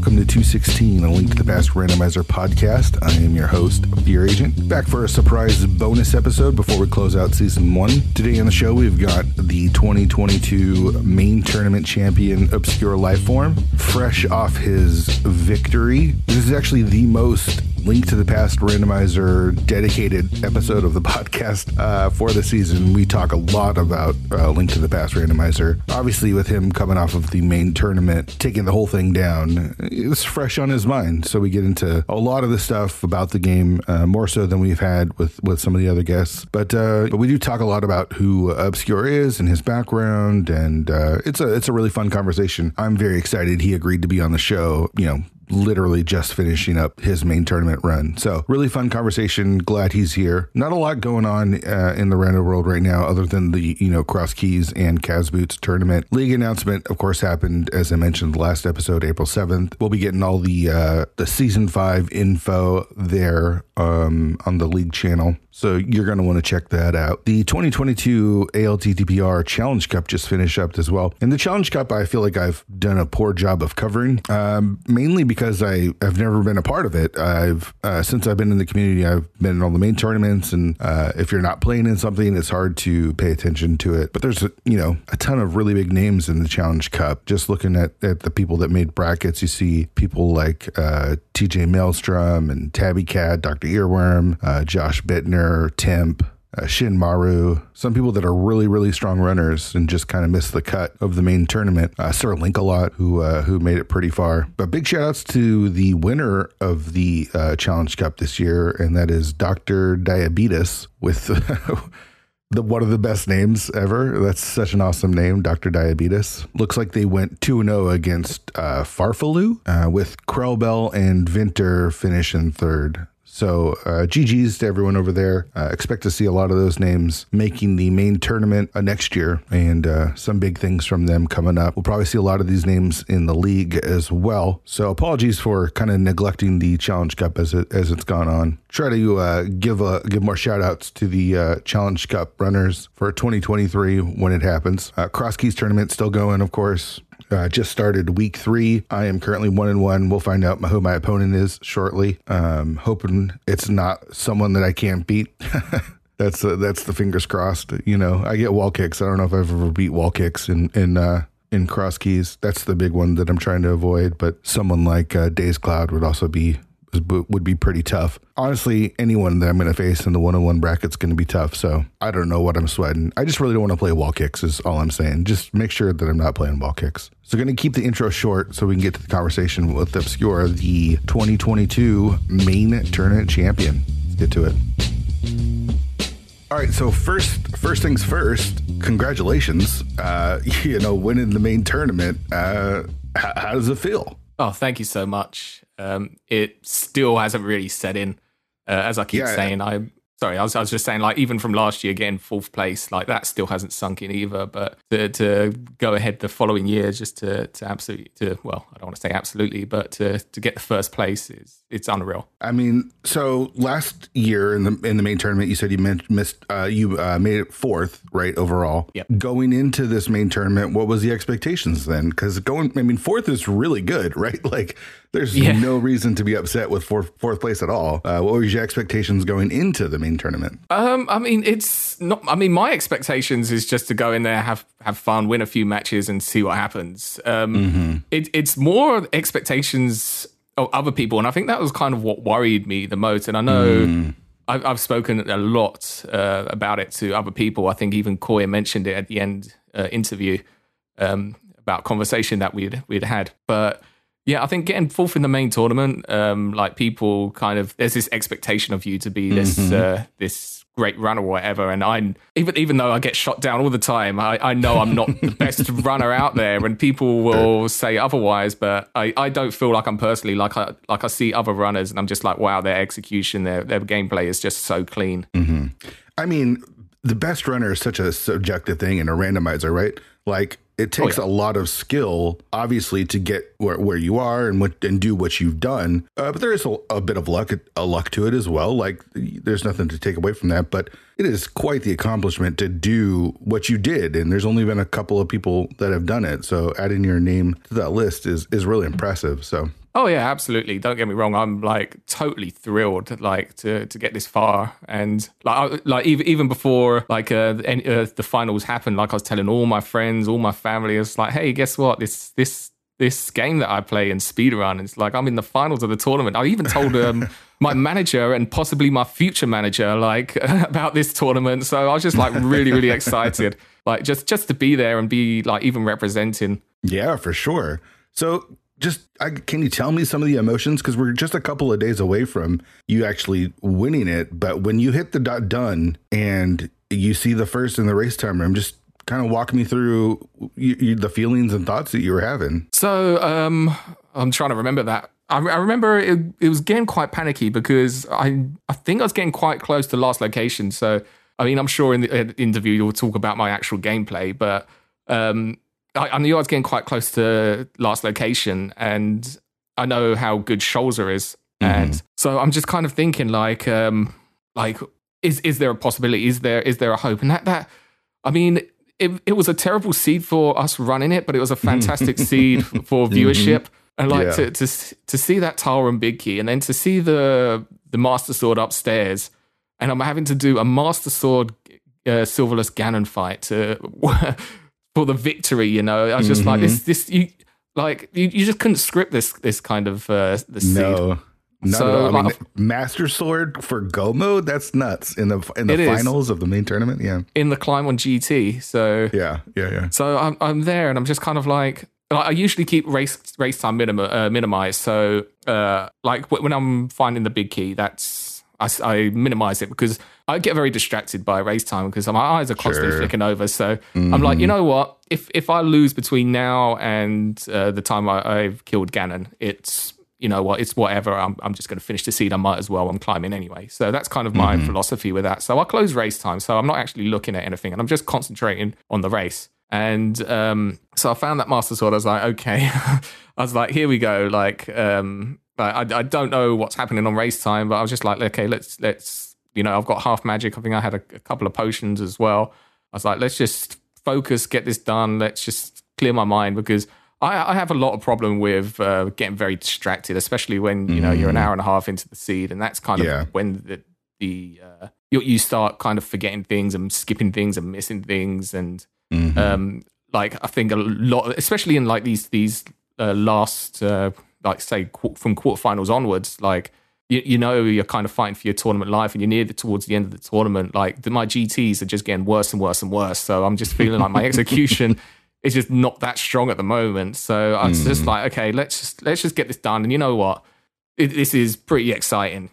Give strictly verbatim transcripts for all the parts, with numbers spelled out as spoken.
welcome to two sixteen, a Link to the Past Randomizer podcast. I am your host, Fear Agent, back for a surprise bonus episode before we close out season one. Today on the show, we've got the twenty twenty-two main tournament champion, Obscure Lifeform, fresh off his victory. This is actually the most Link to the Past Randomizer dedicated episode of the podcast uh, for the season. We talk a lot about uh, Link to the Past Randomizer. Obviously, with him coming off of the main tournament, taking the whole thing down, it's fresh on his mind. So we get into a lot of the stuff about the game, uh, more so than we've had with, with some of the other guests. But uh, but we do talk a lot about who Obscure is and his background, and uh, it's a it's a really fun conversation. I'm very excited he agreed to be on the show. You know, literally just finishing up his main tournament run. So really fun conversation. Glad he's here. Not a lot going on uh, in the random world right now other than the, you know, Cross Keys and Kaz Boots tournament. League announcement, of course, happened, as I mentioned, the last episode, April seventh. We'll be getting all the uh, the season five info there um, on the League channel. So you're going to want to check that out. The twenty twenty-two A L T T P R Challenge Cup just finished up as well. And the Challenge Cup, I feel like I've done a poor job of covering, um, mainly because I have never been a part of it. I've uh, since I've been in the community, I've been in all the main tournaments. And uh, if you're not playing in something, it's hard to pay attention to it. But there's, a, you know, a ton of really big names in the Challenge Cup. Just looking at, at the people that made brackets, you see people like uh, T J Maelstrom and Tabby Cat, Doctor Earworm, uh, Josh Bittner, Temp, uh, Shin Maru, some people that are really, really strong runners and just kind of missed the cut of the main tournament. Uh, Sir Link-A-Lot, who uh, who made it pretty far. But big shout outs to the winner of the uh, Challenge Cup this year, and that is Doctor Diabetes with the one of the best names ever. That's such an awesome name, Doctor Diabetes. Looks like they went two and oh against uh, Farfaloo, uh, with Krellbell and Vinter finishing third. So uh, G G's to everyone over there. Uh, expect to see a lot of those names making the main tournament uh, next year, and uh, some big things from them coming up. We'll probably see a lot of these names in the league as well. So apologies for kind of neglecting the Challenge Cup as it as it's gone on. Try to uh, give a give more shout outs to the uh, Challenge Cup runners for twenty twenty-three when it happens. Uh, Cross Keys tournament still going, of course. Uh, just started week three. I am currently one and one. We'll find out who my opponent is shortly. Um, hoping it's not someone that I can't beat. that's uh, that's the fingers crossed. You know, I get wall kicks. I don't know if I've ever beat wall kicks in in uh, in Cross Keys. That's the big one that I'm trying to avoid. But someone like uh, Days Cloud would also be would be pretty tough. Honestly, anyone that I'm going to face in the one-on-one bracket's going to be tough, so I don't know what I'm sweating. I just really don't want to play wall kicks is all I'm saying. Just make sure that I'm not playing wall kicks. So going to keep the intro short so we can get to the conversation with Obscure, the twenty twenty-two main tournament champion. Let's get to it. All right, so first first things first, congratulations. Uh, you know, winning the main tournament. Uh, how, how does it feel? Oh, thank you so much. Um, it still hasn't really set in, uh, as I keep yeah, saying. Yeah. I'm sorry, I was, I was just saying, like, even from last year, again, fourth place, like, that still hasn't sunk in either. But to, to go ahead the following year, just to, to absolutely, to, well, I don't want to say absolutely, but to, to get the first place is, it's unreal. I mean, so last year in the in the main tournament, you said you missed, uh, you uh, made it fourth, right, overall. Yep. Going into this main tournament, what was the expectations then? Because going, I mean, fourth is really good, right? Like, there's yeah. no reason to be upset with fourth fourth place at all. Uh, what were your expectations going into the main tournament? Um, I mean, it's not. I mean, my expectations is just to go in there, have have fun, win a few matches, and see what happens. Um, mm-hmm. it, it's more expectations of other people, and I think that was kind of what worried me the most. And I know mm. I've, I've spoken a lot uh, about it to other people. I think even Koya mentioned it at the end uh, interview um, about conversation that we'd we'd had, but. Yeah, I think getting fourth in the main tournament, um, like people kind of, there's this expectation of you to be this mm-hmm. uh, this great runner or whatever. And I, even even though I get shot down all the time, I, I know I'm not the best runner out there, and people will say otherwise. But I, I don't feel like I'm personally like I like I see other runners, and I'm just like, wow, their execution, their their gameplay is just so clean. Mm-hmm. I mean, the best runner is such a subjective thing in a randomizer, right? Like, it takes oh, yeah. a lot of skill, obviously, to get where, where you are and what and do what you've done. Uh, but there is a, a bit of luck, a luck to it as well. Like, there's nothing to take away from that. But it is quite the accomplishment to do what you did. And there's only been a couple of people that have done it. So adding your name to that list is is really impressive. So Oh yeah, absolutely. Don't get me wrong. I'm like totally thrilled, like to to get this far, and like I, like even even before like uh, the, uh, the finals happened, like I was telling all my friends, all my family, it's like, hey, guess what? This this this game that I play in speedrun, it's like I'm in the finals of the tournament. I even told um, my manager and possibly my future manager like about this tournament. So I was just like really really excited, like just just to be there and be like even representing. Yeah, for sure. So. Just I, can you tell me some of the emotions? Because we're just a couple of days away from you actually winning it. But when you hit the dot done and you see the first in the race time room, just kind of walk me through you, you, the feelings and thoughts that you were having. So um, I'm trying to remember that. I, I remember it, it was getting quite panicky because I I think I was getting quite close to last location. So I mean, I'm sure in the uh, interview you'll talk about my actual gameplay, but. Um, I knew I was getting quite close to last location, and I know how good Scholzer is, mm-hmm. and so I'm just kind of thinking, like, um, like, is is there a possibility? Is there is there a hope? And that that, I mean, it it was a terrible seed for us running it, but it was a fantastic seed for viewership, mm-hmm. and like yeah. to to to see that tile and big key, and then to see the the Master Sword upstairs, and I'm having to do a Master Sword uh, Silverless Ganon fight to. For the victory, you know, I was just mm-hmm. like this. This you like you, you just couldn't script this this kind of uh, the seed. No, not so, at all. I like, mean, Master Sword for Go mode. That's nuts in the in the finals is. of the main tournament. Yeah, in the climb on G T. So yeah, yeah, yeah. So I'm I'm there, and I'm just kind of like. Like I usually keep race race time minima, uh, minimized. So uh, like when I'm finding the big key, that's. I, I minimize it because I get very distracted by race time because my eyes are constantly sure. flicking over. So mm-hmm. I'm like, you know what? If if I lose between now and uh, the time I, I've killed Ganon, it's, you know what? It's whatever. I'm I'm just going to finish the seed. I might as well. I'm climbing anyway. So that's kind of my mm-hmm. philosophy with that. So I close race time. So I'm not actually looking at anything and I'm just concentrating on the race. And um, so I found that Master Sword. I was like, okay. I was like, here we go. Like, um, I, I don't know what's happening on race time, but I was just like, okay, let's, let's, you know, I've got half magic. I think I had a, a couple of potions as well. I was like, let's just focus, get this done. Let's just clear my mind because I, I have a lot of problem with uh, getting very distracted, especially when, you know, mm. you're an hour and a half into the seed. And that's kind of yeah. when the, the uh, you, you start kind of forgetting things and skipping things and missing things. And mm-hmm. um, like, I think a lot, especially in like these, these uh, last, uh, like say qu- from quarterfinals onwards, like you, you know you're kind of fighting for your tournament life, and you're near the, towards the end of the tournament. Like the, my G Ts are just getting worse and worse and worse. So I'm just feeling like my execution is just not that strong at the moment. So I was mm. just like, okay, let's just let's just get this done. And you know what, it, this is pretty exciting.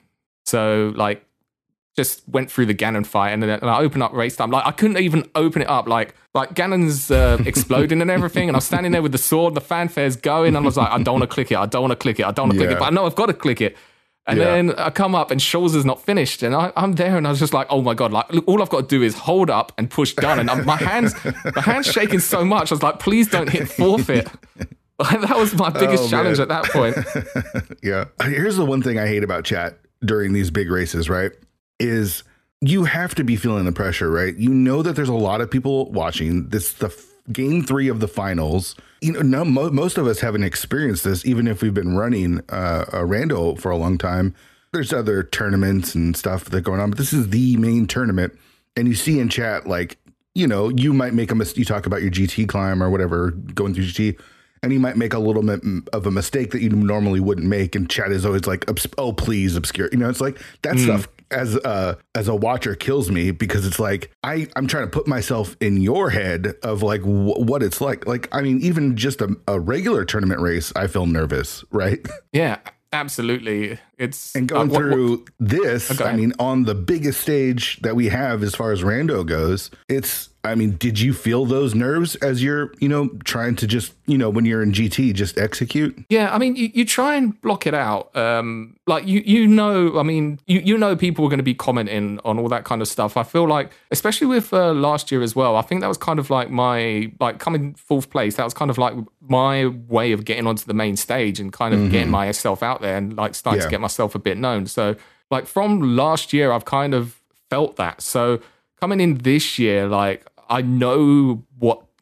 So like, just went through the Ganon fight, and then and I opened up race time. Like I couldn't even open it up. Like like Ganon's uh, exploding and everything, and I'm standing there with the sword. The fanfare's going, and I was like, I don't want to click it. I don't want to click it. I don't want to yeah. click it. But I know I've got to click it. And yeah. then I come up, and Scholzer's not finished, and I, I'm there, and I was just like, oh my god! Like all I've got to do is hold up and push done, and I'm, my hands, my hands shaking so much. I was like, please don't hit forfeit. That was my biggest oh, challenge at that point. Yeah. Here's the one thing I hate about chat during these big races, right? Is you have to be feeling the pressure, right? You know that there's a lot of people watching. This the f- game three of the finals. You know, no, mo- most of us haven't experienced this, even if we've been running uh, a rando for a long time. There's other tournaments and stuff that are going on, but this is the main tournament. And you see in chat, like, you know, you might make a mistake. You talk about your G T climb or whatever, going through G T, and you might make a little bit of a mistake that you normally wouldn't make. And chat is always like, oh, please obscure. You know, it's like that mm. stuff. As a as a watcher kills me because it's like I I'm trying to put myself in your head of like w- what it's like. Like I mean, even just a, a regular tournament race, I feel nervous, right? Yeah, absolutely. It's and going uh, what, through what, this. Okay. I mean, on the biggest stage that we have as far as rando goes, it's. I mean, did you feel those nerves as you're, you know, trying to just, you know, when you're in G T, just execute? Yeah, I mean, you, you try and block it out. Um, like, you you know, I mean, you, you know people are going to be commenting on all that kind of stuff. I feel like, especially with uh, last year as well, I think that was kind of like my, like coming fourth place, that was kind of like my way of getting onto the main stage and kind of mm-hmm. getting myself out there and like starting yeah. to get myself a bit known. So like from last year, I've kind of felt that. So coming in this year, like, I know what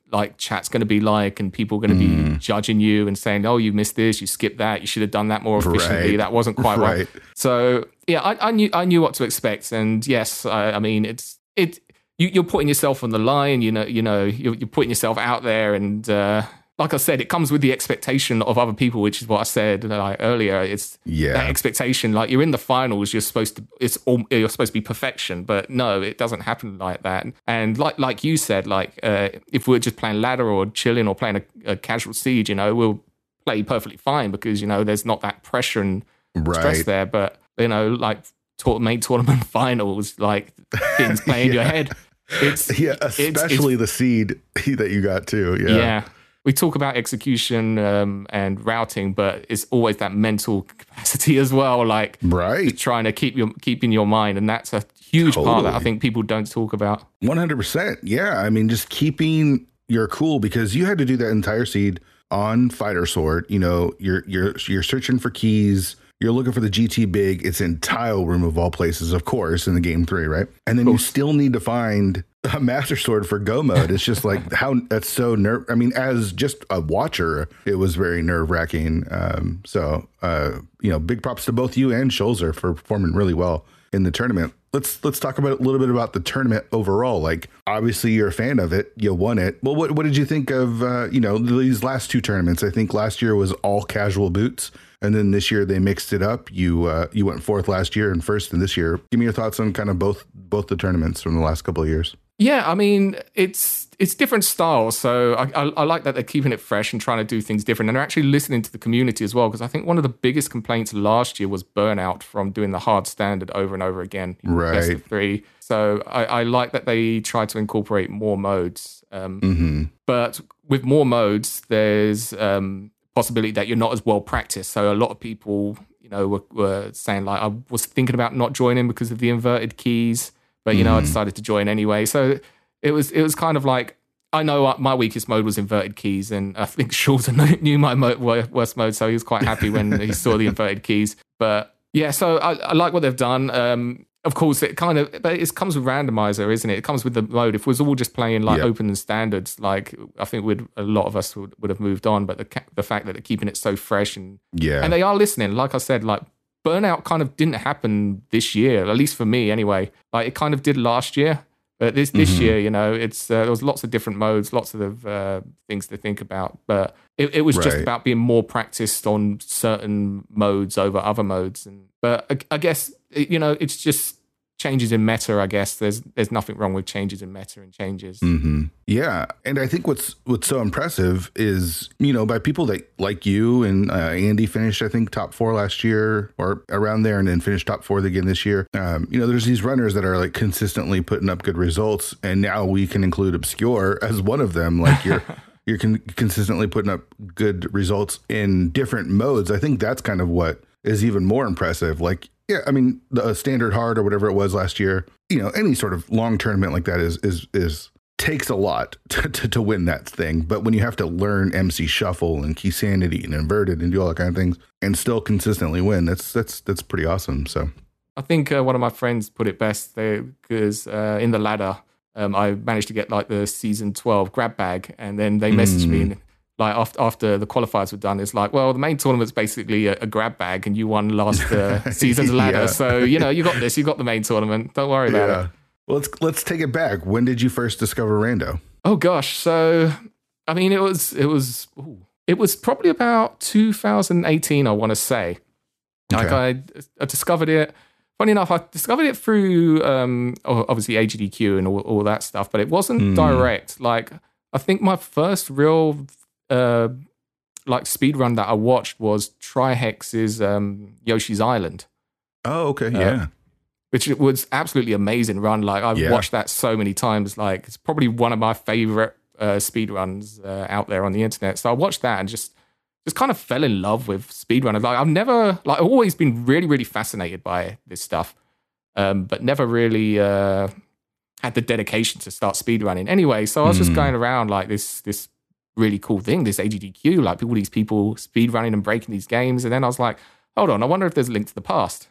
like chat's going to be like, and people are going to mm. be judging you and saying, oh, you missed this, you skipped that, you should have done that more efficiently. Right. That wasn't quite right. right. So yeah, I, I knew I knew what to expect, and yes, I, I mean it's it. You, you're putting yourself on the line. You know, you know, you're, you're putting yourself out there, and uh, like I said, it comes with the expectation of other people, which is what I said like earlier. It's yeah. that expectation. Like you're in the finals, you're supposed to. It's all, you're supposed to be perfection, but no, it doesn't happen like that. And like like you said, like uh, if we're just playing ladder or chilling or playing a, a casual siege, you know, we'll play perfectly fine because you know there's not that pressure and right. stress there. But you know, like to- main tournament finals, like things play in yeah. your head. It's yeah, especially it's, it's, the seed that you got too. Yeah. Yeah. We talk about execution um, and routing, but it's always that mental capacity as well, like right. trying to keep your keep in your mind, and that's a huge totally. part that I think people don't talk about. one hundred percent. Yeah, I mean, just keeping your cool, because you had to do that entire seed on Fighter Sword. You know, you're you're you're searching for keys. You're looking for the G T Big. It's in Tile Room of all places, of course, in the game three, right? And then you still need to find a Master Sword for Go mode. It's just like how that's so nerve. I mean, as just a watcher, it was very nerve wracking. Um, so, uh, you know, big props to both you and Scholzer for performing really well in the tournament. Let's let's talk about a little bit about the tournament overall. Like, obviously, you're a fan of it. You won it. Well, what what did you think of uh, you know these last two tournaments? I think last year was all casual boots. And then this year they mixed it up. You uh, you went fourth last year and first in this year. Give me your thoughts on kind of both both the tournaments from the last couple of years. Yeah, I mean, it's it's different styles. So I, I, I like that they're keeping it fresh and trying to do things different. And they're actually listening to the community as well. Because I think one of the biggest complaints last year was burnout from doing the hard standard over and over again. Right. Best of three. So I, I like that they try to incorporate more modes. Um, mm-hmm. But with more modes, there's... Um, possibility that you're not as well practiced. So a lot of people, you know, were, were saying like, I was thinking about not joining because of the inverted keys, but you mm. know, I decided to join anyway. So it was it was kind of like, I know my weakest mode was inverted keys, and I think Scholzer knew my mo- worst mode, so he was quite happy when he saw the inverted keys. But yeah, so I, I like what they've done. Um, Of course, it kind of, but it comes with randomizer, isn't it? It comes with the mode. If it was all just playing like yeah. open and standards, like I think we'd, a lot of us would, would have moved on. But the the fact that they're keeping it so fresh and yeah, and they are listening. Like I said, like burnout kind of didn't happen this year, at least for me anyway. Like it kind of did last year, but this this mm-hmm. year, you know, it's uh, there was lots of different modes, lots of uh, things to think about. But it, it was right. just about being more practiced on certain modes over other modes. And but I, I guess you know, it's just changes in meta. I guess there's there's nothing wrong with changes in meta and changes. Mm-hmm. Yeah, and I think what's what's so impressive is, you know, by people that like you and uh, Andy finished, I think, top four last year or around there, and then finished top four again this year. Um, you know, there's these runners that are like consistently putting up good results, and now we can include Obscure as one of them. Like you're. You're con- consistently putting up good results in different modes. I think that's kind of what is even more impressive. Like, yeah, I mean, the standard hard or whatever it was last year, you know, any sort of long tournament like that is, is, is takes a lot to, to, to win that thing. But when you have to learn M C Shuffle and Key Sanity and Inverted and do all that kind of things and still consistently win, that's, that's, that's pretty awesome. So I think uh, one of my friends put it best there because uh, in the ladder, Um, I managed to get like the season twelve grab bag, and then they messaged mm. me and, like after after the qualifiers were done. It's like, well, the main tournament's basically a, a grab bag, and you won last uh, season's ladder. Yeah. So you know you got this. You got the main tournament. Don't worry about yeah. it. Well, let's let's take it back. When did you first discover Rando? Oh gosh, so I mean, it was it was ooh, it was probably about two thousand eighteen. I want to say, okay. like I I discovered it. Funny enough, I discovered it through um, obviously A G D Q and all, all that stuff, but it wasn't mm. direct. Like, I think my first real uh, like speed run that I watched was Trihex's um, Yoshi's Island. Oh, okay, uh, yeah. Which was absolutely amazing run. Like, I've yeah. watched that so many times. Like, it's probably one of my favorite uh, speed runs uh, out there on the internet. So I watched that and just. Just kind of fell in love with speedrunners. Like I've never, like I've always been really, really fascinated by this stuff, um, but never really uh, had the dedication to start speedrunning. Anyway, so I was mm. just going around like this, this really cool thing, this A G D Q, like all these people speedrunning and breaking these games, and then I was like, hold on, I wonder if there's a link to the past.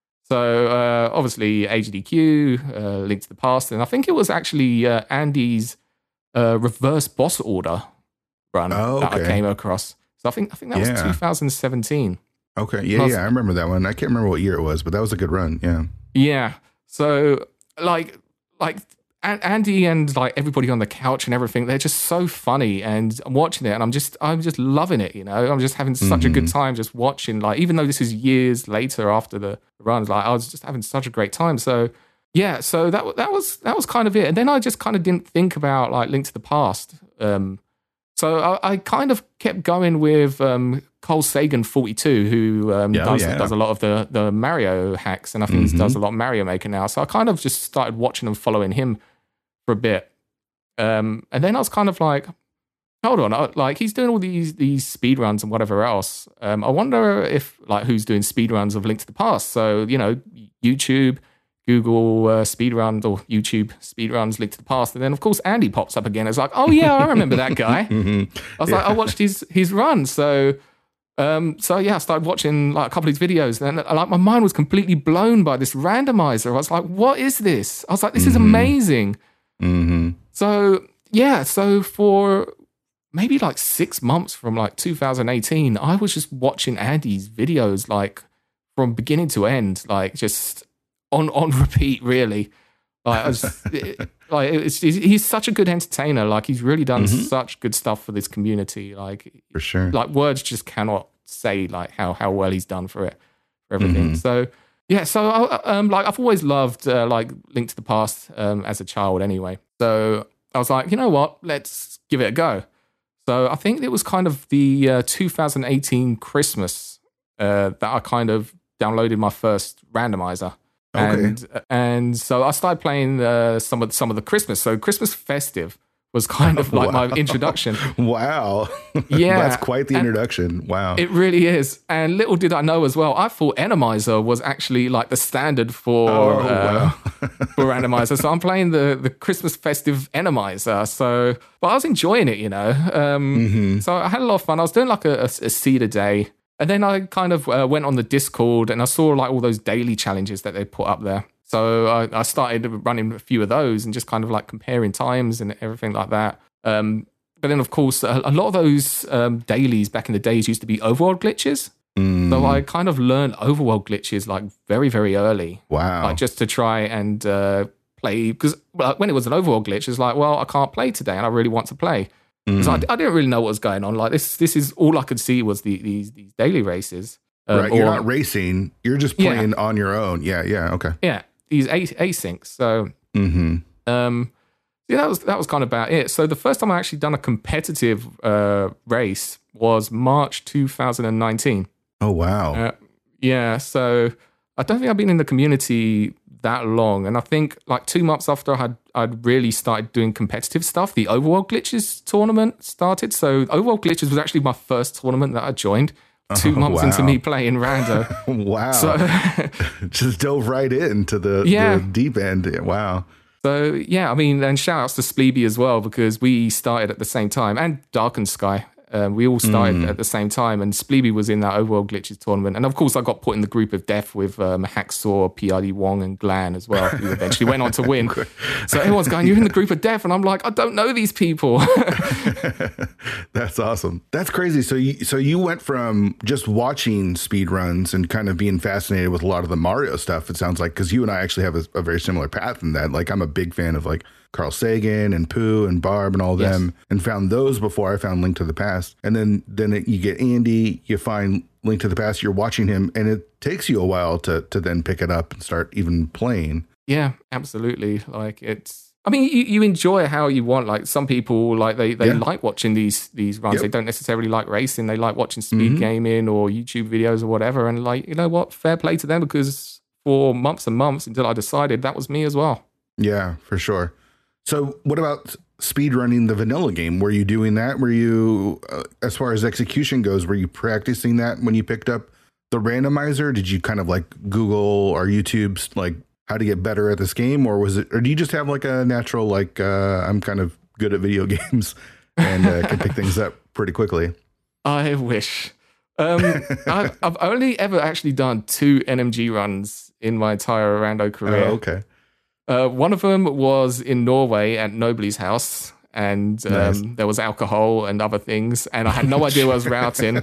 So uh, obviously A G D Q, uh, link to the past, and I think it was actually uh, Andy's uh, reverse boss order run oh, okay. that I came across. So I think I think that yeah. was two thousand seventeen. Okay, yeah, I was, yeah, I remember that one. I can't remember what year it was, but that was a good run. Yeah, yeah. So like, like Andy and like everybody on the couch and everything, they're just so funny, and I'm watching it, and I'm just, I'm just loving it. You know, I'm just having such mm-hmm. a good time just watching. Like, even though this is years later after the runs, like I was just having such a great time. So yeah, so that that was that was kind of it. And then I just kind of didn't think about like Link to the Past. Um, so I, I kind of kept going with um, Carl Sagan forty-two, who um, yeah, does, yeah. does a lot of the, the Mario hacks, and I think mm-hmm. he does a lot of Mario Maker now. So I kind of just started watching and following him for a bit. Um, and then I was kind of like, hold on, I, like he's doing all these these speed runs and whatever else. Um, I wonder if like who's doing speed runs of Link to the Past. So, you know, YouTube, Google uh, speedruns or YouTube speedruns Link to the Past. And then, of course, Andy pops up again. It's like, oh, yeah, I remember that guy. mm-hmm. I was yeah. like, I watched his his run. So, um, so yeah, I started watching like a couple of his videos. And then, like, my mind was completely blown by this randomizer. I was like, what is this? I was like, this mm-hmm. is amazing. Mm-hmm. So, yeah, so for maybe like six months from like two thousand eighteen, I was just watching Andy's videos like from beginning to end, like just... On, on repeat, really. Like, I was, it, like it's, he's such a good entertainer. Like, he's really done mm-hmm. such good stuff for this community. Like, for sure. Like, words just cannot say like how how well he's done for it, for everything. Mm-hmm. So yeah, so I, um, like I've always loved uh, like Link to the Past um, as a child. Anyway, so I was like, you know what, let's give it a go. So I think it was kind of the uh, two thousand eighteen Christmas uh, that I kind of downloaded my first randomizer. Okay. And and so I started playing uh, some of some of the Christmas. So Christmas Festive was kind of like wow. my introduction. Wow. Yeah. That's quite the introduction. And wow. It really is. And little did I know as well, I thought Enemizer was actually like the standard for oh, uh, wow. for randomizer. So I'm playing the, the Christmas Festive Enemizer. So, but I was enjoying it, you know. Um, mm-hmm. So I had a lot of fun. I was doing like a, a, a seed a day. And then I kind of uh, went on the Discord and I saw like all those daily challenges that they put up there. So I, I started running a few of those and just kind of like comparing times and everything like that. Um, but then, of course, a, a lot of those um, dailies back in the days used to be overworld glitches. Mm. So I kind of learned overworld glitches like very, very early. Wow. Like just to try and uh, play. Because well, when it was an overworld glitch, it's like, well, I can't play today and I really want to play. Because mm. I, I didn't really know what was going on. Like this, this is all I could see was the, these these daily races. Um, right, you're or, not racing. You're just playing yeah. on your own. Yeah, yeah, okay. Yeah, these asyncs. So, mm-hmm. um, yeah, that was that was kind of about it. So the first time I actually done a competitive uh, race was March two thousand nineteen. Oh wow. Uh, yeah. So I don't think I've been in the community that long, and I think like two months after I had I'd really started doing competitive stuff, the Overworld Glitches tournament started. So Overworld Glitches was actually my first tournament that I joined. Two oh, months wow. into me playing Rando. Wow! So, just dove right into the, yeah. the deep end. Wow. So yeah, I mean, and shout outs to Spleeby as well because we started at the same time, and Darkened Sky. Um, we all started mm. at the same time, and Spleeby was in that Overworld Glitches tournament. And of course, I got put in the group of death with um, Hacksaw, P R D Wong, and Glan as well, who eventually went on to win. So everyone's going, "You're in the group of death," and I'm like, "I don't know these people." That's awesome. That's crazy. So you, so you went from just watching speedruns and kind of being fascinated with a lot of the Mario stuff. It sounds like because you and I actually have a, a very similar path in that. Like I'm a big fan of like Carl Sagan and Pooh and Barb and all yes. them, and found those before I found Link to the Past. And then then it, you get Andy, you find Link to the Past, you're watching him, and it takes you a while to to then pick it up and start even playing. Yeah, absolutely. Like it's, I mean, you, you enjoy how you want. Like some people, like they, they yeah. like watching these these runs. Yep. They don't necessarily like racing. They like watching speed mm-hmm. gaming or YouTube videos or whatever. And like, you know what? Fair play to them because for months and months until I decided that was me as well. Yeah, for sure. So what about speedrunning the vanilla game? Were you doing that? Were you, uh, as far as execution goes, were you practicing that when you picked up the randomizer? Did you kind of like Google or YouTube's like how to get better at this game? Or was it, or do you just have like a natural, like, uh, I'm kind of good at video games and uh, can pick things up pretty quickly? I wish. Um, I, I've only ever actually done two N M G runs in my entire Rando career. Oh, okay. Uh, one of them was in Norway at Nobly's house, and um, Nice. there was alcohol and other things, and I had no idea where I was routing.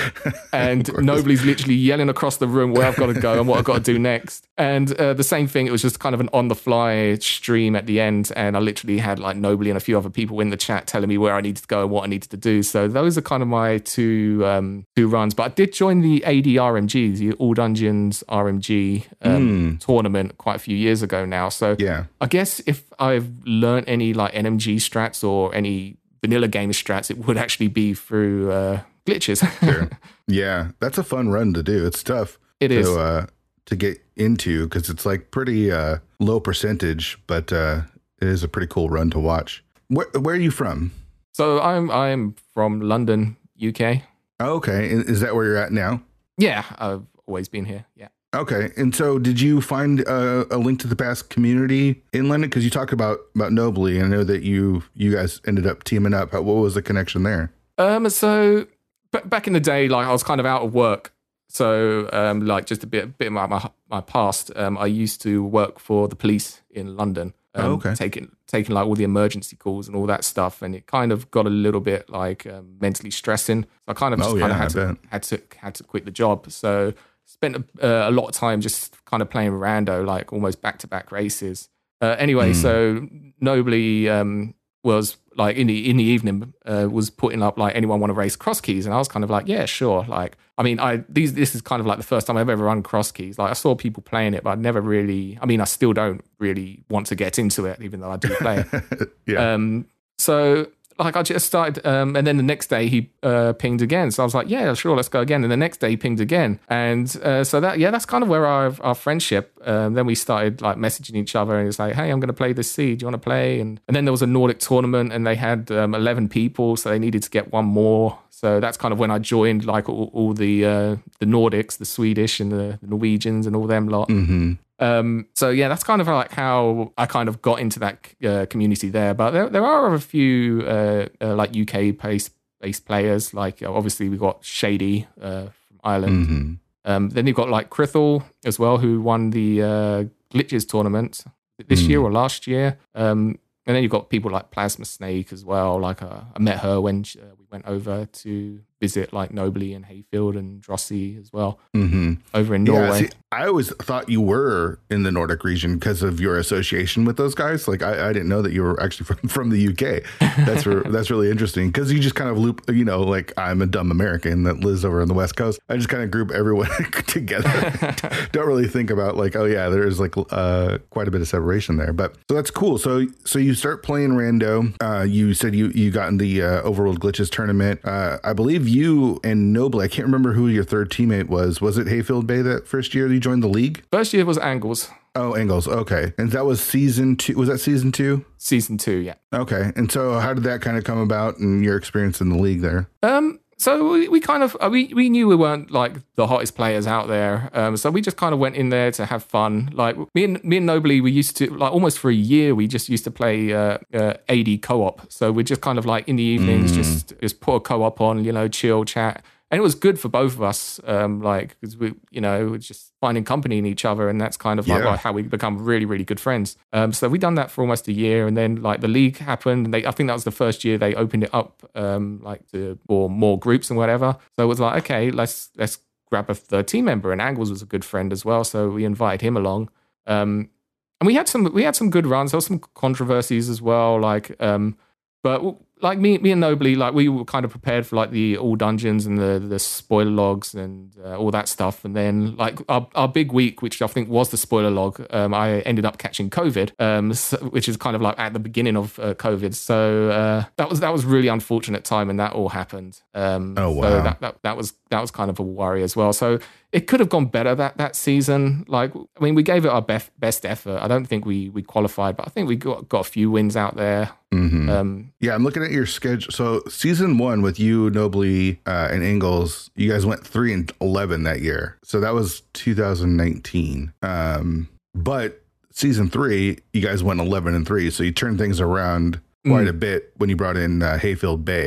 And nobody's literally yelling across the room where I've got to go and what I've got to do next. And uh, the same thing, it was just kind of an on-the-fly stream at the end, and I literally had like Nobly and a few other people in the chat telling me where I needed to go and what I needed to do. So those are kind of my two um, two runs. But I did join the A D R M G, the All Dungeons R M G um, mm. tournament quite a few years ago now. So yeah. I guess if I've learned any like N M G strats or any vanilla game strats, it would actually be through uh, glitches. Sure. Yeah, that's a fun run to do. It's tough. It to, is. Uh, to get into because it's like pretty uh, low percentage, but uh, it is a pretty cool run to watch. Where, where are you from? So I'm I'm from London, U K. Oh, okay. Is that where you're at now? Yeah, I've always been here. Yeah. Okay. And so did you find uh, a Link to the Past community in London? Because you talked about, about Nobly. I know that you you guys ended up teaming up. What was the connection there? Um. So b- back in the day, like I was kind of out of work. So, um, like just a bit, bit about my my past. Um, I used to work for the police in London. Um, oh, okay. Taking taking like all the emergency calls and all that stuff, and it kind of got a little bit like um, mentally stressing. So I kind of just oh, kind yeah, of had I to, bet. had to had to quit the job. So spent a, uh, a lot of time just kind of playing rando, like almost back to back races. Uh, anyway, mm. so Nobly um, was like in the in the evening uh, was putting up like anyone want to race cross keys, and I was kind of like, yeah, sure. Like, I mean, I these this is kind of like the first time I've ever run cross keys. Like, I saw people playing it, but I never really. I mean, I still don't really want to get into it, even though I do play it. yeah. Um. So. Like I just started, um, and then the next day he uh, pinged again. So I was like, "Yeah, sure, let's go again." And the next day he pinged again, and uh, so that yeah, that's kind of where our our friendship. Um, then we started like messaging each other, and it's like, "Hey, I'm going to play this seed. Do you want to play?" And and then there was a Nordic tournament, and they had um, eleven people, so they needed to get one more. So that's kind of when I joined, like all, all the uh, the Nordics, the Swedish and the Norwegians, and all them lot. Mm-hmm. Um, so yeah, that's kind of like how I kind of got into that uh, community there. But there, there are a few uh, uh, like U K based based players. Like obviously we've got Shady uh, from Ireland. Mm-hmm. Um, then you've got like Crithel as well, who won the uh, Glitches tournament this mm. year or last year. Um, and then you've got people like Plasma Snake as well. Like uh, I met her when she, uh, we went over to visit like Nobly and Hayfield and Drossi as well mm-hmm. over in Norway. Yeah, see, I always thought you were in the Nordic region because of your association with those guys. Like I, I didn't know that you were actually from, from the U K. That's re- that's really interesting because you just kind of loop, you know, like I'm a dumb American that lives over on the West Coast. I just kind of group everyone together. Don't really think about like, oh yeah, there's like uh, quite a bit of separation there. But so that's cool. So so you start playing rando. Uh, you said you you got in the uh, Overworld Glitches tournament. Uh, I believe you and Nobly, I can't remember who your third teammate was. Was it Hayfield Bay that first year you joined the league? First year was Angles. Oh, Angles. Okay. And that was season two. Was that season two? Season two, yeah. Okay. And so how did that kind of come about and your experience in the league there? Um, so we, we kind of, we, we knew we weren't like the hottest players out there. Um, so we just kind of went in there to have fun. Like me and me and Nobly, we used to, like almost for a year, we just used to play uh, uh, A D co-op. So we just kind of like in the evenings, mm. just, just put a co-op on, you know, chill, chat. And it was good for both of us, um, like, because we, you know, just finding company in each other. And that's kind of like, yeah. like how we become really, really good friends. Um, so we done that for almost a year. And then like the league happened. And they, I think that was the first year they opened it up, um, like to, for more groups and whatever. So it was like, okay, let's, let's grab a third team member. And Angles was a good friend as well. So we invited him along. Um, and we had some, we had some good runs. There was some controversies as well. Like, um, but like me, me and Nobly, like we were kind of prepared for like the all dungeons and the the spoiler logs and uh, all that stuff. And then like our, our big week, which I think was the spoiler log, um, I ended up catching COVID, um, so, which is kind of like at the beginning of uh, COVID. So uh, that was that was really unfortunate time, and that all happened. Um, oh wow! So that, that that was that was kind of a worry as well. So it could have gone better that that season. Like I mean, we gave it our best best effort. I don't think we we qualified, but I think we got got a few wins out there. Mm-hmm. Um, yeah, I'm looking at your schedule. So season one with you, Nobly, uh, and Ingles, you guys went three and eleven that year. So that was two thousand nineteen. Um, but season three, you guys went eleven and three. So you turned things around quite mm. a bit when you brought in uh, Hayfield Bay.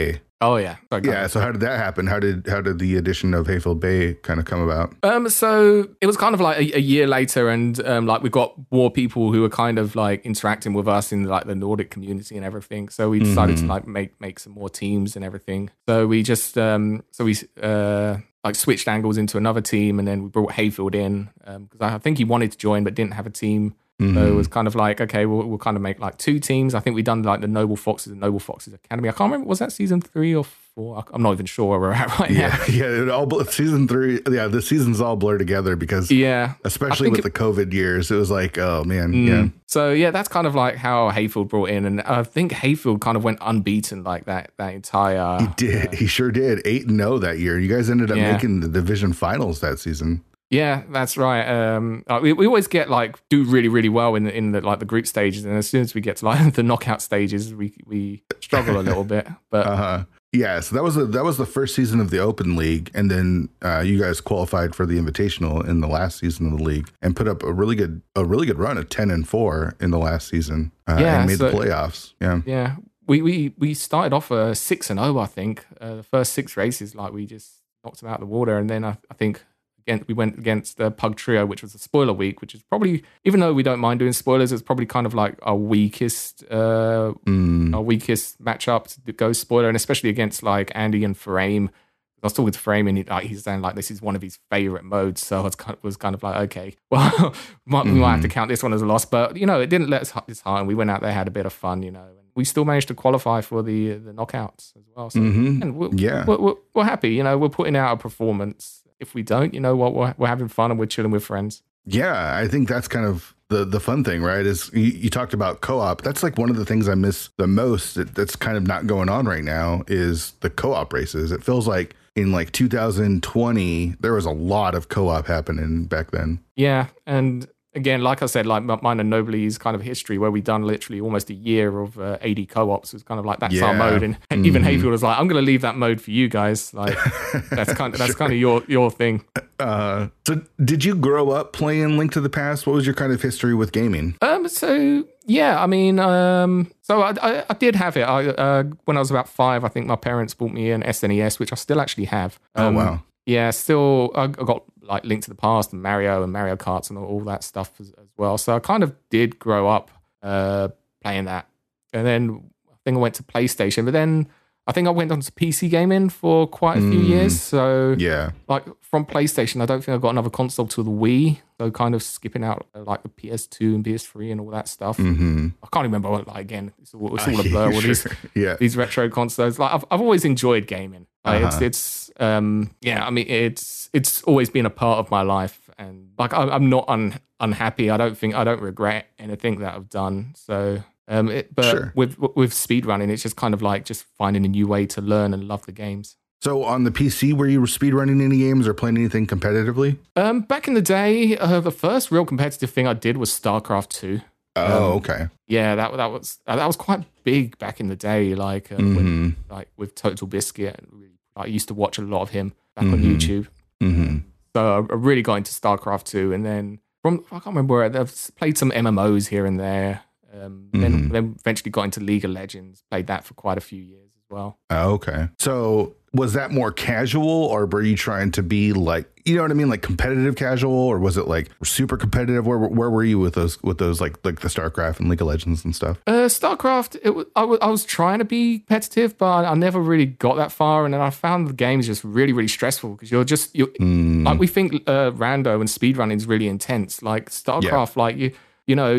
Oh yeah, okay. Yeah. So how did that happen? How did how did the addition of Hayfield Bay kind of come about? Um, so it was kind of like a, a year later, and um, like we got more people who were kind of like interacting with us in like the Nordic community and everything. So we decided mm-hmm. to like make make some more teams and everything. So we just um, so we uh. like switched angles into another team, and then we brought Hayfield in because um, I think he wanted to join but didn't have a team. Mm-hmm. So it was kind of like, okay, we'll, we'll kind of make like two teams. I think we done like the Noble Foxes and Noble Foxes Academy. I can't remember, was that season three or four? I'm not even sure where we're at right yeah, now. Yeah, it all season three. Yeah, the seasons all blur together because yeah, especially with it, the COVID years, it was like, oh man, mm, yeah. So yeah, that's kind of like how Hayfield brought in, and I think Hayfield kind of went unbeaten like that that entire. He did. Uh, he sure did. Eight and zero that year. You guys ended up yeah. making the division finals that season. Yeah, that's right. Um, we we always get like do really really well in the in the like the group stages, and as soon as we get to like the knockout stages, we we struggle a little bit. But uh-huh. yeah, so that was a, that was the first season of the Open League, and then uh, you guys qualified for the Invitational in the last season of the league, and put up a really good a really good run of ten and four in the last season. Uh, yeah, and made so, the playoffs. Yeah, yeah. We we we started off a six and zero, I think. Uh, the first six races, like we just knocked them out of the water, and then I, I think. Again, we went against the Pug Trio, which was a spoiler week, which is probably, even though we don't mind doing spoilers, it's probably kind of like our weakest, uh, mm. our weakest matchup to go spoiler, and especially against like Andy and Frame. I was talking to Frame, and he, like, he's saying like this is one of his favorite modes, so I was kind of, was kind of like, okay, well, might, mm. we might have to count this one as a loss, but you know, it didn't let us dishearten. We went out there, had a bit of fun, you know, and we still managed to qualify for the the knockouts as well. So mm-hmm. and we're, yeah, we're, we're, we're happy, you know, we're putting out a performance. If we don't, you know what, we're, we're having fun and we're chilling with friends. Yeah, I think that's kind of the the fun thing, right? Is you, you talked about co-op. That's like one of the things I miss the most that, that's kind of not going on right now is the co-op races. It feels like in like two thousand twenty, there was a lot of co-op happening back then. Yeah, and again, like I said, like mine and Nobly's kind of history where we done literally almost a year of uh, A D co-ops was kind of like that's yeah. our mode, and mm-hmm. even Hayfield was like, "I'm going to leave that mode for you guys." Like that's kind of that's sure. kind of your your thing. Uh, so, did you grow up playing Link to the Past? What was your kind of history with gaming? Um, so yeah, I mean, um, so I, I I did have it. I uh, when I was about five, I think my parents bought me an S N E S, which I still actually have. Um, oh wow. Yeah, still I got like Link to the Past and Mario and Mario Karts and all that stuff as, as well. So I kind of did grow up uh, playing that. And then I think I went to PlayStation, but then I think I went on to P C gaming for quite a few mm, years. So yeah, like from PlayStation, I don't think I got another console till the Wii. So kind of skipping out uh, like the P S two and P S three and all that stuff. Mm-hmm. I can't remember what, like again, it's all, it's all a blur. All sure. these, yeah. these retro consoles. Like I've I've always enjoyed gaming. Like, uh-huh. It's it's um yeah. I mean it's it's always been a part of my life, and like I, I'm not un, unhappy. I don't think I don't regret anything that I've done. So. Um, it, but sure. with with speedrunning, it's just kind of like just finding a new way to learn and love the games. So on the P C, were you speedrunning any games or playing anything competitively? Um, back in the day, uh, the first real competitive thing I did was StarCraft two. Oh, um, okay. Yeah, that that was uh, that was quite big back in the day. Like, uh, mm-hmm. when, like with Total Biscuit, I used to watch a lot of him back mm-hmm. on YouTube. Mm-hmm. So I really got into StarCraft two, and then from I can't remember where I've played some M M Os here and there. Um, mm-hmm. then, then eventually got into League of Legends, played that for quite a few years as well. Oh, okay. So was that more casual, or were you trying to be like, you know what I mean, like competitive casual, or was it like super competitive? Where where were you with those with those like like the StarCraft and League of Legends and stuff? Uh, StarCraft, it was, I, w- I was trying to be competitive, but I never really got that far, and then I found the games just really really stressful because you're just you mm. like we think uh, rando and speedrunning is really intense. Like StarCraft, yeah. like you. You know,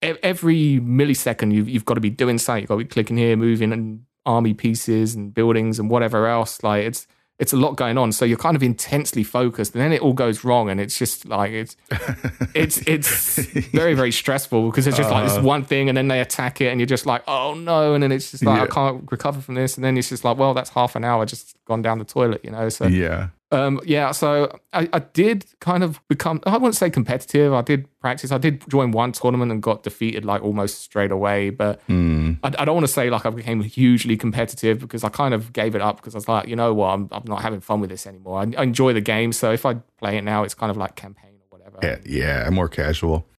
every millisecond you've, you've got to be doing something. You've got to be clicking here, moving and army pieces and buildings and whatever else. Like it's it's a lot going on. So you're kind of intensely focused, and then it all goes wrong, and it's just like it's it's it's very very stressful because it's just uh, like this one thing, and then they attack it, and you're just like, oh no, and then it's just like yeah. I can't recover from this, and then it's just like, well, that's half an hour just gone down the toilet, you know. So yeah. Um, yeah, so I, I did kind of become, I wouldn't say competitive. I did practice. I did join one tournament and got defeated like almost straight away. But mm. I, I don't want to say like I became hugely competitive because I kind of gave it up because I was like, you know what, I'm, I'm not having fun with this anymore. I, I enjoy the game. So if I play it now, it's kind of like campaign or whatever. Yeah, yeah, more casual.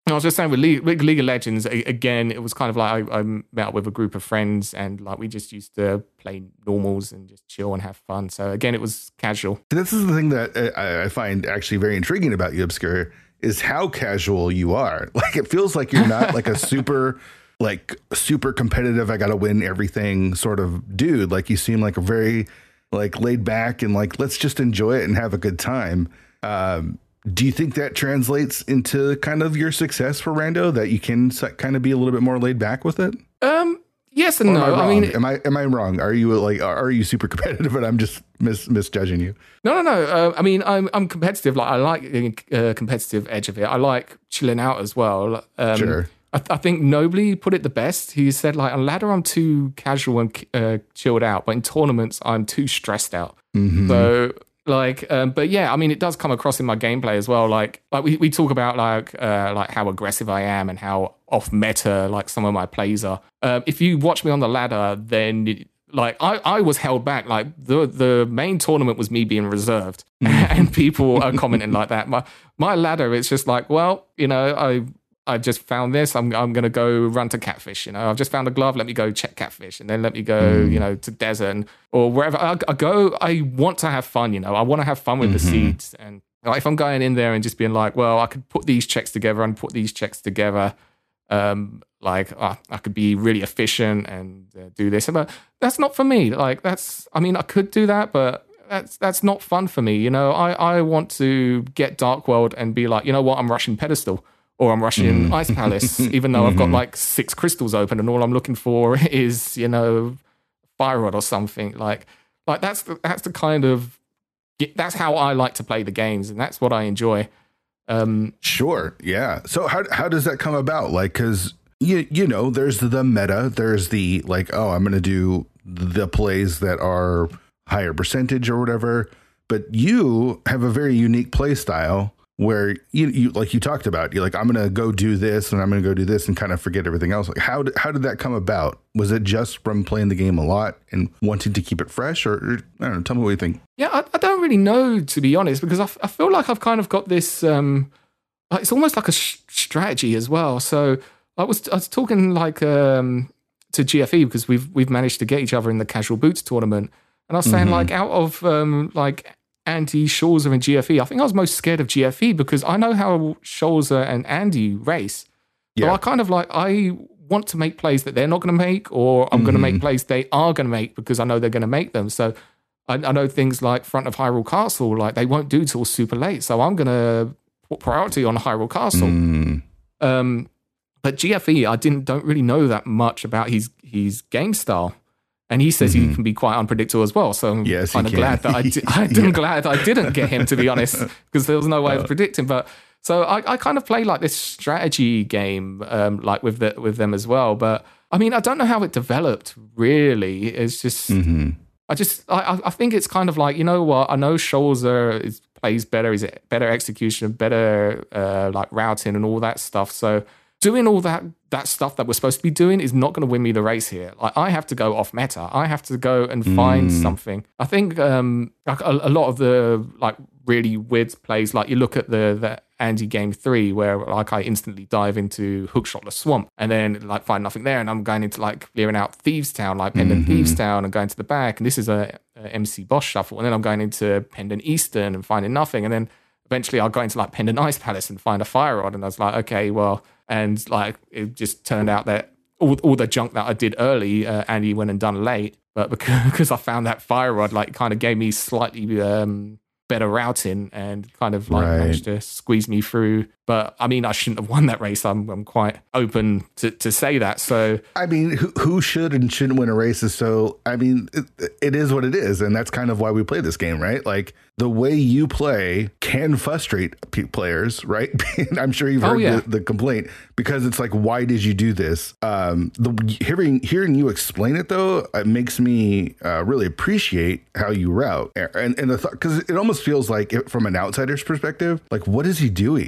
I was just saying with League, with League of Legends, again, it was kind of like I, I met up with a group of friends and like we just used to play normals and just chill and have fun. So again, it was casual. This is the thing that I find actually very intriguing about you, Obscure, is how casual you are. Like it feels like you're not like a super, like super competitive, I got to win everything sort of dude. Like you seem like a very like laid back and like, let's just enjoy it and have a good time. Um, Do you think that translates into kind of your success for Rando, that you can kind of be a little bit more laid back with it? Um, yes and or no. I, I mean, am I am I wrong? Are you like are you super competitive and I'm just mis- misjudging you? No, no, no. Uh, I mean, I'm I'm competitive. Like I like the uh, competitive edge of it. I like chilling out as well. Um, sure. I, th- I think Nobly put it the best. He said like on ladder I'm too casual and uh, chilled out, but in tournaments I'm too stressed out. Mm-hmm. So. Like, um, but yeah, I mean, it does come across in my gameplay as well. Like, like we, we talk about like, uh, like how aggressive I am and how off meta like some of my plays are. Um, if you watch me on the ladder, then like I, I was held back. Like the the main tournament was me being reserved, and people are commenting like that. My my ladder, it's just like, well, you know, I. I just found this. I'm I'm gonna go run to Catfish. You know, I've just found a glove. Let me go check Catfish, and then let me go, mm. you know, to Desert and, or wherever I, I go. I want to have fun. You know, I want to have fun with mm-hmm. the seeds. And like, if I'm going in there and just being like, well, I could put these checks together and put these checks together. Um, like uh, I could be really efficient and uh, do this, but that's not for me. Like that's, I mean, I could do that, but that's that's not fun for me. You know, I I want to get Dark World and be like, you know what, I'm rushing Pedestal. Or I'm rushing mm. Ice Palace, even though mm-hmm. I've got like six crystals open and all I'm looking for is, you know, Fire Rod or something. Like, like that's the, that's the kind of, that's how I like to play the games and that's what I enjoy. Um, sure. Yeah. So how how does that come about? Like, because, you, you know, there's the meta, there's the like, oh, I'm going to do the plays that are higher percentage or whatever. But you have a very unique play style. Where you, you like you talked about, you're like, I'm going to go do this and I'm going to go do this and kind of forget everything else. Like, how did, how did that come about? Was it just from playing the game a lot and wanting to keep it fresh? Or, or I don't know, tell me what you think. Yeah, I, I don't really know, to be honest, because I, I feel like I've kind of got this, um, like, it's almost like a sh- strategy as well. So I was I was talking like um, to G F E because we've we've managed to get each other in the Casual Boots tournament. And I was saying mm-hmm. like out of um, like, Andy, Scholzer, and G F E. I think I was most scared of G F E because I know how Scholzer and Andy race. So yeah. I kind of like, I want to make plays that they're not going to make, or I'm mm-hmm. going to make plays they are going to make because I know they're going to make them. So I, I know things like Front of Hyrule Castle, like they won't do till super late. So I'm going to put priority on Hyrule Castle. Mm. Um, but G F E, I didn't don't really know that much about his his game style. And he says mm-hmm. he can be quite unpredictable as well. So I'm yes, kind of glad that I, di- I'm yeah. glad I didn't get him, to be honest, because there was no way of predicting. But so I, I kind of play like this strategy game, um, like with the, with them as well. But I mean, I don't know how it developed. Really, it's just mm-hmm. I just I, I think it's kind of like, you know what? I know Scholzer is plays better, is it better execution, better uh, like routing and all that stuff. So doing all that that stuff that we're supposed to be doing is not going to win me the race here. Like I have to go off meta. I have to go and find mm. something. I think um, like a, a lot of the like really weird plays, like you look at the the Andy game three, where like I instantly dive into Hookshot the Swamp and then like find nothing there, and I'm going into like clearing out Thieves Town, like Pendant mm-hmm. Thieves Town, and going to the back, and this is a, a M C boss shuffle, and then I'm going into Pendant Eastern and finding nothing, and then eventually I'll go into like Pendant Ice Palace and find a Fire Rod, and I was like, okay, well. And like it just turned out that all all the junk that I did early, uh, Andy went and done late. But because, because I found that Fire Rod, like kind of gave me slightly um, better routing and kind of like right. managed to squeeze me through. But I mean, I shouldn't have won that race. I'm I'm quite open to, to say that. So I mean, who, who should and shouldn't win a race is so. I mean, it, it is what it is, and that's kind of why we play this game, right? Like the way you play can frustrate p- players, right? I'm sure you've heard oh, yeah. the, the complaint because it's like, why did you do this? Um, the hearing hearing you explain it though, it makes me uh, really appreciate how you route, and and the because th- it almost feels like it, from an outsider's perspective, like what is he doing? You know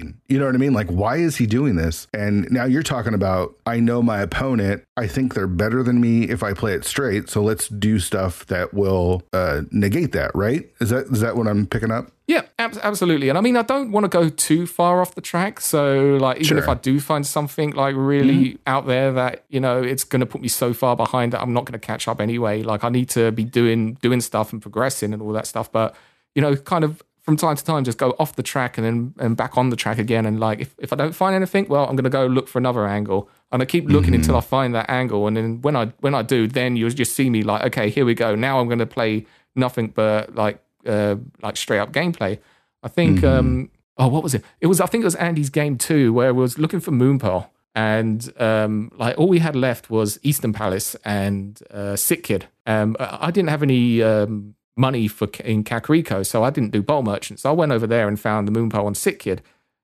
what I mean? Like, why is he doing this? And now you're talking about, I know my opponent. I think they're better than me if I play it straight. So let's do stuff that will uh, negate that, right? Is that is that what I'm picking up? Yeah, ab- absolutely. And I mean, I don't want to go too far off the track. So, like, even Sure. if I do find something like really Mm-hmm. out there that, you know, it's going to put me so far behind that I'm not going to catch up anyway. Like, I need to be doing doing stuff and progressing and all that stuff. But, you know, kind of from time to time, just go off the track and then and back on the track again. And like, if, if I don't find anything, well, I'm going to go look for another angle. And I keep looking Mm-hmm. until I find that angle. And then when I when I do, then you'll just see me like, okay, here we go. Now I'm going to play nothing but like uh, like straight up gameplay. I think, Mm-hmm. um, oh, what was it? It was, I think it was Andy's game too, where I was looking for Moonpearl. And um, like all we had left was Eastern Palace and uh, Sick Kid. Um, I I didn't have any um, money for in Kakariko, so I didn't do Bowl Merchant. So I went over there and found the Moonpearl on Sick Kid.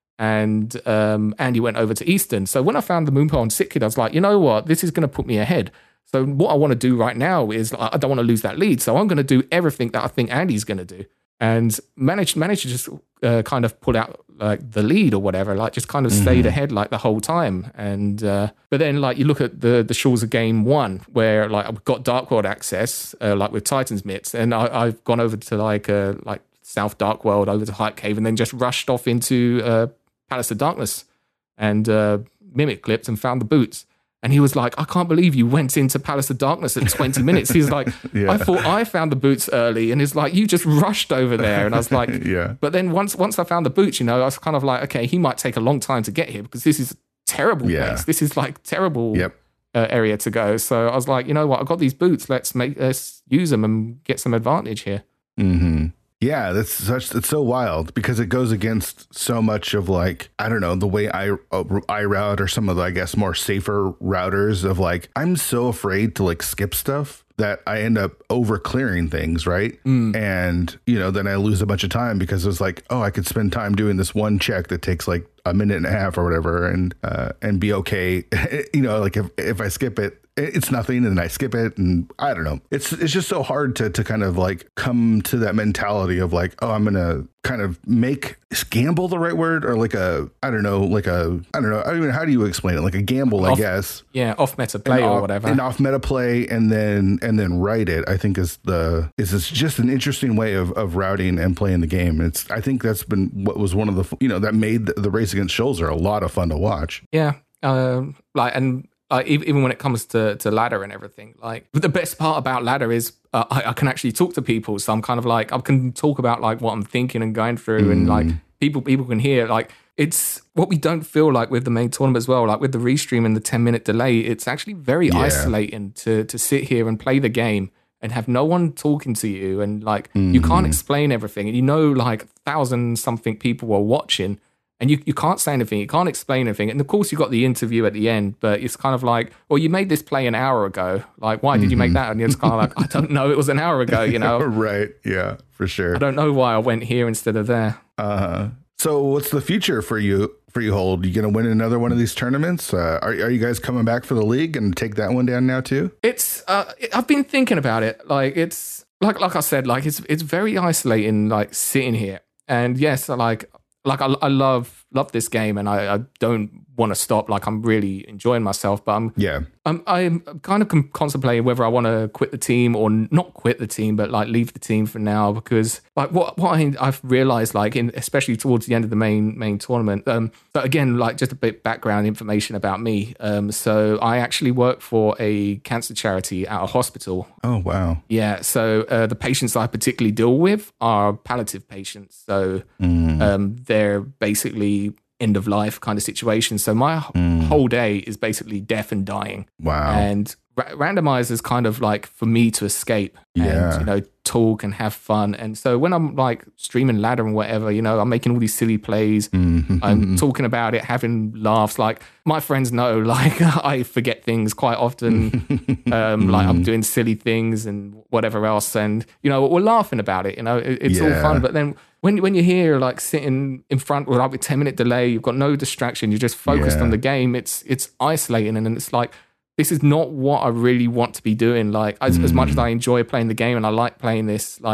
And um, Andy went over to Eastern. So when I found the Moonpearl on Sick Kid, I was like, you know what? This is going to put me ahead. So what I want to do right now is like, I don't want to lose that lead. So I'm going to do everything that I think Andy's going to do. And managed managed to just uh, kind of pull out like the lead or whatever, like just kind of Mm-hmm. stayed ahead like the whole time. And uh, but then like you look at the the Shores of Game One, where like I've got Dark World access, uh, like with Titan's Mitts, and I, I've gone over to like uh, like South Dark World, over to Hype Cave, and then just rushed off into uh, Palace of Darkness and uh, Mimic clipped and found the boots. And he was like, I can't believe you went into Palace of Darkness at twenty minutes. He's like, Yeah. I thought I found the boots early. And he's like, you just rushed over there. And I was like, Yeah. But then once once I found the boots, you know, I was kind of like, okay, he might take a long time to get here because this is a terrible Yeah. place. This is like terrible Yep. uh, area to go. So I was like, you know what? I've got these boots. Let's make let's use them and get some advantage here. Mm-hmm. Yeah, that's such. It's so wild because it goes against so much of like, I don't know, the way I uh, I route or some of the, I guess, more safer routers of like, I'm so afraid to like skip stuff that I end up over clearing things, right? Mm. And you know, then I lose a bunch of time because it's like, oh, I could spend time doing this one check that takes like a minute and a half or whatever, and uh, and be okay. You know, like if if I skip it, it's nothing, and then I skip it, and I don't know. It's it's just so hard to to kind of like come to that mentality of like, oh, I'm gonna kind of make is gamble the right word, or like a I don't know, like a I don't know. I mean, how do you explain it? Like a gamble, Off- I guess. Yeah, off meta play An or off- whatever. An off meta play, and then and then write it. I think is the is it's just an interesting way of of routing and playing the game. It's I think that's been what was one of the you know that made the, the race against Shoals a lot of fun to watch. Yeah, um, like and uh, even even when it comes to to ladder and everything, like the best part about ladder is uh, I, I can actually talk to people. So I'm kind of like I can talk about like what I'm thinking and going through, and like people people can hear. Like it's what we don't feel like with the main tournament as well. Like with the restream and the ten minute delay, it's actually very Yeah. isolating to to sit here and play the game and have no one talking to you, and like you can't explain everything, and you know like thousand something people are watching. And you, you can't say anything, you can't explain anything. And of course, you got the interview at the end, but it's kind of like, well, you made this play an hour ago. Like, why did you make that? And you're just kind of like, I don't know, it was an hour ago, you know? Right. Yeah, for sure. I don't know why I went here instead of there. Uh, so what's the future for you, for you, Hold? You going to win another one of these tournaments? Uh, are, are you guys coming back for the league and take that one down now too? It's, uh, I've been thinking about it. Like, it's, like like I said, like, it's it's very isolating, like, sitting here. And yes, like, like I, I love love this game, and I, I don't want to stop. Like I'm really enjoying myself, but I'm Yeah. I'm I'm kind of com- contemplating whether I want to quit the team or not quit the team, but like leave the team for now, because like what what I, I've realized, like in especially towards the end of the main main tournament. Um, but again, like just a bit background information about me. Um, so I actually work for a cancer charity at a hospital. Oh, wow. Yeah, so uh, the patients I particularly deal with are palliative patients. So Mm. um, they're basically end of life kind of situation. So my Mm. whole day is basically death and dying. Wow. And ra- randomizer is kind of like for me to escape Yeah. and, you know, talk and have fun. And so when I'm like streaming ladder and whatever, you know, I'm making all these silly plays. Mhm. I'm talking about it, having laughs. Like my friends know, like I forget things quite often. um, like I'm doing silly things and whatever else. And, you know, we're laughing about it, you know, it, it's Yeah. all fun. But then when when you're here, like sitting in front with like a ten minute delay, you've got no distraction. You're just focused Yeah. on the game. It's, it's isolating. And then it's like, this is not what I really want to be doing. Like as, as much as I enjoy playing the game and I like playing this, like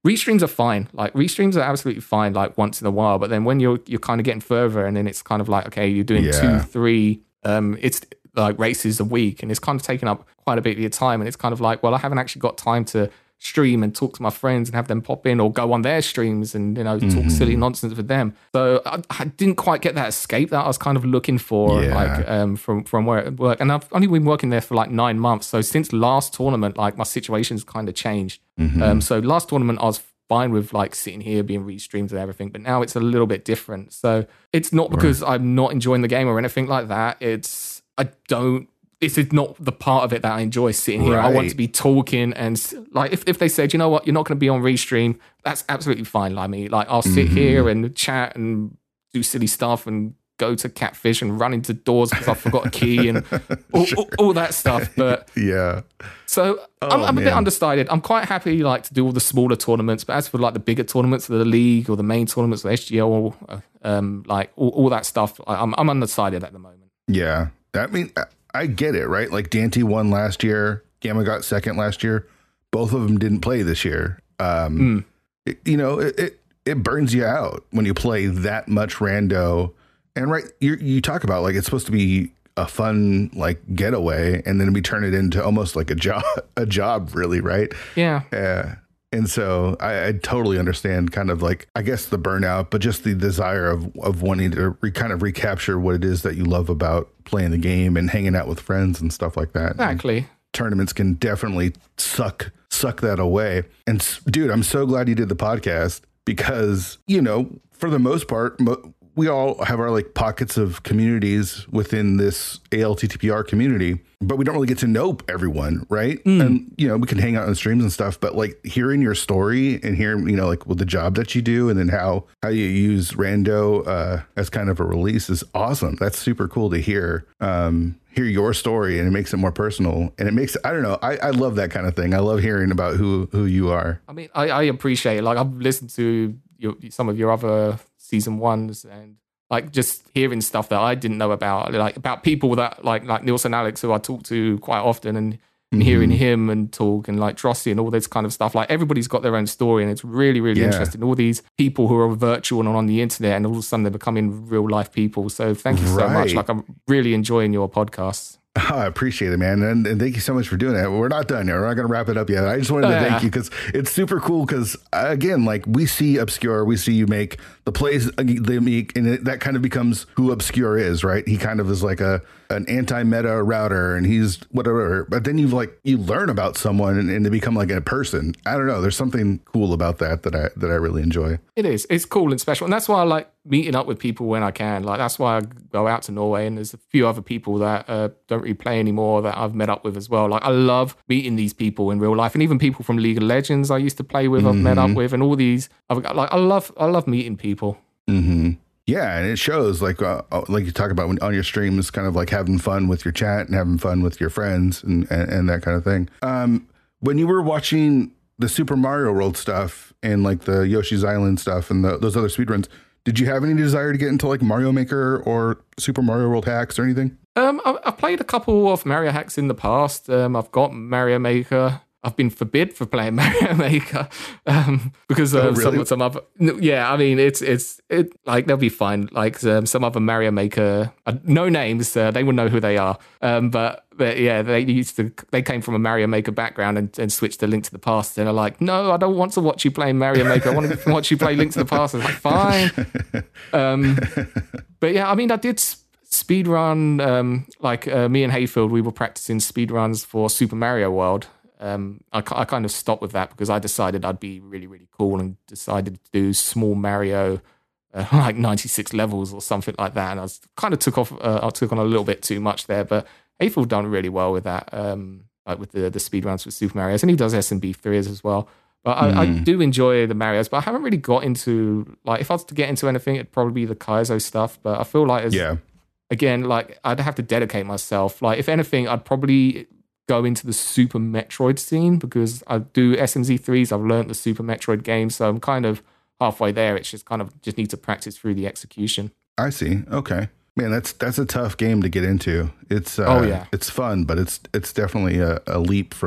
Restreams are fine. Like restreams are absolutely fine. Like once in a while, but then when you're you're kind of getting further, and then it's kind of like okay, you're doing Yeah. two, three. Um, it's like races a week, and it's kind of taking up quite a bit of your time. And it's kind of like, well, I haven't actually got time to stream and talk to my friends and have them pop in or go on their streams and, you know, talk Mhm. silly nonsense with them. So I, I didn't quite get that escape that I was kind of looking for, Yeah. like um, from from where it worked. And I've only been working there for like nine months. So since last tournament, like my situation's kind of changed. Mhm. Um, so last tournament, I was fine with like sitting here being restreamed and everything, but now it's a little bit different. So it's not because I'm not enjoying the game or anything like that. It's I don't. This is not the part of it that I enjoy sitting here. I want Right. to be talking and s- like if, if they said, you know what, you're not going to be on restream, that's absolutely fine. Like me, like I'll sit Mhm. here and chat and do silly stuff and go to Catfish and run into doors because I forgot a key and all, all, all that stuff. But Yeah. so I'm, Oh, I'm a bit man. undecided. I'm quite happy like to do all the smaller tournaments, but as for like the bigger tournaments, the league or the main tournaments, the S G L, uh, um, like all, all that stuff, I- I'm I'm undecided at the moment. Yeah. I mean, I- I get it, right? Like Dante won last year. Gamma got second last year. Both of them didn't play this year. Um, Mm. it- you know, it, it it burns you out when you play that much rando. And right, you you talk about like it's supposed to be a fun like getaway, and then we turn it into almost like a job, a job, really, right? Yeah. Yeah. And so I, I totally understand kind of like, I guess the burnout, but just the desire of, of wanting to re, kind of recapture what it is that you love about playing the game and hanging out with friends and stuff like that. Exactly. And tournaments can definitely suck, suck that away. And s- dude, I'm so glad you did the podcast because, you know, for the most part, mo- we all have our like pockets of communities within this A L T T P R community, but we don't really get to know everyone, right? And, you know, we can hang out on streams and stuff, but like hearing your story and hearing, you know, like with the job that you do and then how, how you use Rando uh, as kind of a release is awesome. That's super cool to hear. Um, hear your story and it makes it more personal and it makes, I don't know. I, I love that kind of thing. I love hearing about who, who you are. I mean, I, I appreciate it. Like I've listened to your, some of your other season ones and like just hearing stuff that I didn't know about, like about people that like like Nielsen Alex, who I talk to quite often, and, and hearing him and talk and like Drossi and all this kind of stuff. Like everybody's got their own story, and it's really really Yeah. interesting. All these people who are virtual and on the internet, and all of a sudden they're becoming real life people. So thank you so much. Right. Like I'm really enjoying your podcasts. Oh, I appreciate it, man. And, and thank you so much for doing that. We're not done yet. We're not going to wrap it up yet. I just wanted to Oh, yeah. thank you because it's super cool because, again, like we see Obscure, we see you make the plays they make, and it, that kind of becomes who Obscure is, right? He kind of is like a an anti-meta router and he's whatever. But then you like you learn about someone and, and they become like a person. I don't know. There's something cool about that that I that I really enjoy. It is. It's cool and special. And that's why I like meeting up with people when I can. Like, that's why I go out to Norway. And there's a few other people that uh, don't really play anymore that I've met up with as well. Like, I love meeting these people in real life. And even people from League of Legends I used to play with, I've met up with. And all these, I've got, like, I love, I love meeting people. Mm-hmm. Yeah, and it shows like uh, like you talk about when on your streams, kind of like having fun with your chat and having fun with your friends and, and, and that kind of thing. Um, when you were watching the Super Mario World stuff and like the Yoshi's Island stuff and the, those other speedruns, did you have any desire to get into like Mario Maker or Super Mario World hacks or anything? Um, I, I've played a couple of Mario hacks in the past. Um, I've got Mario Maker. I've been forbid for playing Mario Maker um, because Oh, of really? some some other. no, Yeah, I mean it's it's it like they'll be fine. Like um, some other Mario Maker, uh, no names. Uh, they will know who they are. Um, but, but yeah, they used to. They came from a Mario Maker background and, and switched to Link to the Past. And are like, no, I don't want to watch you play Mario Maker. I want to watch you play Link to the Past. I was like, fine. Um, but yeah, I mean, I did. Sp- speed run um, like uh, me and Hayfield, we were practicing speed runs for Super Mario World. Um, I, I kind of stopped with that because I decided I'd be really, really cool and decided to do small Mario, uh, like ninety-six levels or something like that. And I was kind of took off, uh, I took on a little bit too much there, but Hayfield done really well with that, um, like with the, the speed runs for Super Mario's, and he does S and B threes as well. But I, I do enjoy the Marios, but I haven't really got into, like, if I was to get into anything, it'd probably be the Kaizo stuff. But I feel like, as, Yeah. again, like, I'd have to dedicate myself. Like, if anything, I'd probably go into the Super Metroid scene because I do S M Z threes. I've learned the Super Metroid game, so I'm kind of halfway there. It's just kind of just need to practice through the execution. I see. Okay. Man, that's that's a tough game to get into. It's uh, Oh, yeah. it's fun, but it's it's definitely a, a leap from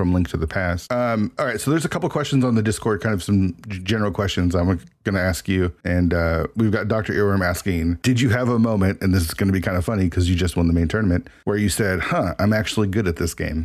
from Link to the Past. Um, all right, so there's a couple questions on the Discord, kind of some general questions I'm going to ask you. And uh, we've got Doctor Earworm asking, did you have a moment, and this is going to be kind of funny because you just won the main tournament, where you said, huh, I'm actually good at this game?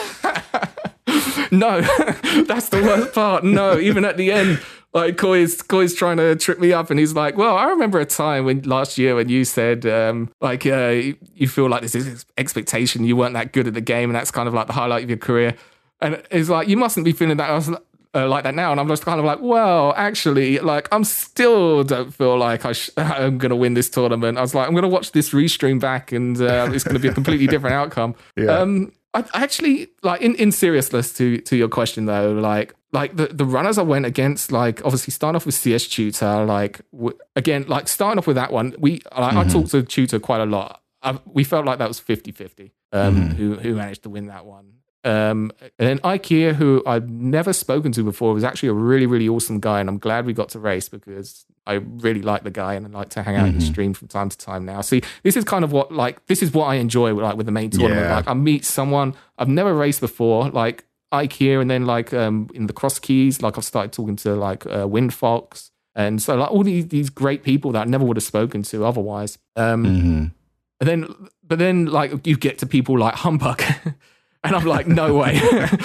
No, that's the worst part. No, even at the end, like Koi's, Koi's trying to trip me up, and he's like, well, I remember a time when last year when you said, um, like, uh, you feel like this is expectation, you weren't that good at the game, and that's kind of like the highlight of your career. And it's like, you mustn't be feeling that I was, uh, like that now. And I'm just kind of like, well, actually, like, I'm still don't feel like I sh- I'm going to win this tournament. I was like, I'm going to watch this restream back, and uh, it's going to be a completely different outcome. Yeah. Um, I actually, like, in, in seriousness to to your question though, like like the, the runners I went against, like obviously starting off with C S Tutor, like w- again, like starting off with that one, we like, mm-hmm. I talked to Tutor quite a lot. I, we felt like that was fifty-fifty um, mm-hmm. who who managed to win that one. Um, and then Ikea, who I've never spoken to before, was actually a really, really awesome guy. And I'm glad we got to race because I really like the guy and I like to hang out mm-hmm. in the stream from time to time now. See, this is kind of what, like, this is what I enjoy like with the main tournament. Yeah. Like I meet someone I've never raced before, like Ikea, and then like um, in the cross keys, like I've started talking to like uh, Windfox. And so like all these, these great people that I never would have spoken to otherwise. Um, mm-hmm. And then, but then like you get to people like Humbug. And I'm like, no way,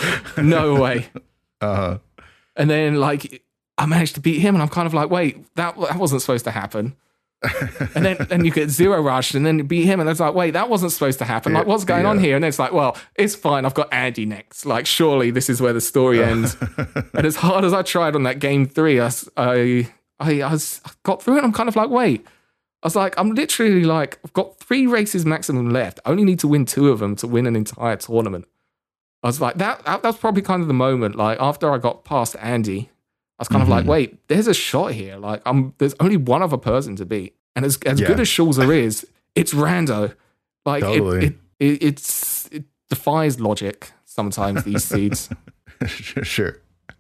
no way. Uh-huh. And then, like, I managed to beat him, and I'm kind of like, wait, that that wasn't supposed to happen. And then, then you get Zero Rush, and then you beat him, and it's like, wait, that wasn't supposed to happen. Like, what's going yeah. on here? And it's like, well, it's fine. I've got Andy next. Like, surely this is where the story ends. And as hard as I tried on that game three, I, I, I, I, was, I got through it, and I'm kind of like, wait. I was like, I'm literally like, I've got three races maximum left. I only need to win two of them to win an entire tournament. I was like, that, that, that was probably kind of the moment. Like, after I got past Andy, I was kind mm-hmm. of like, wait, there's a shot here. Like, I'm, there's only one other person to beat. And as, as yeah. good as Schulzer is, it's rando. Like, totally. it, it, it, it's, it defies logic sometimes, these seeds. Sure.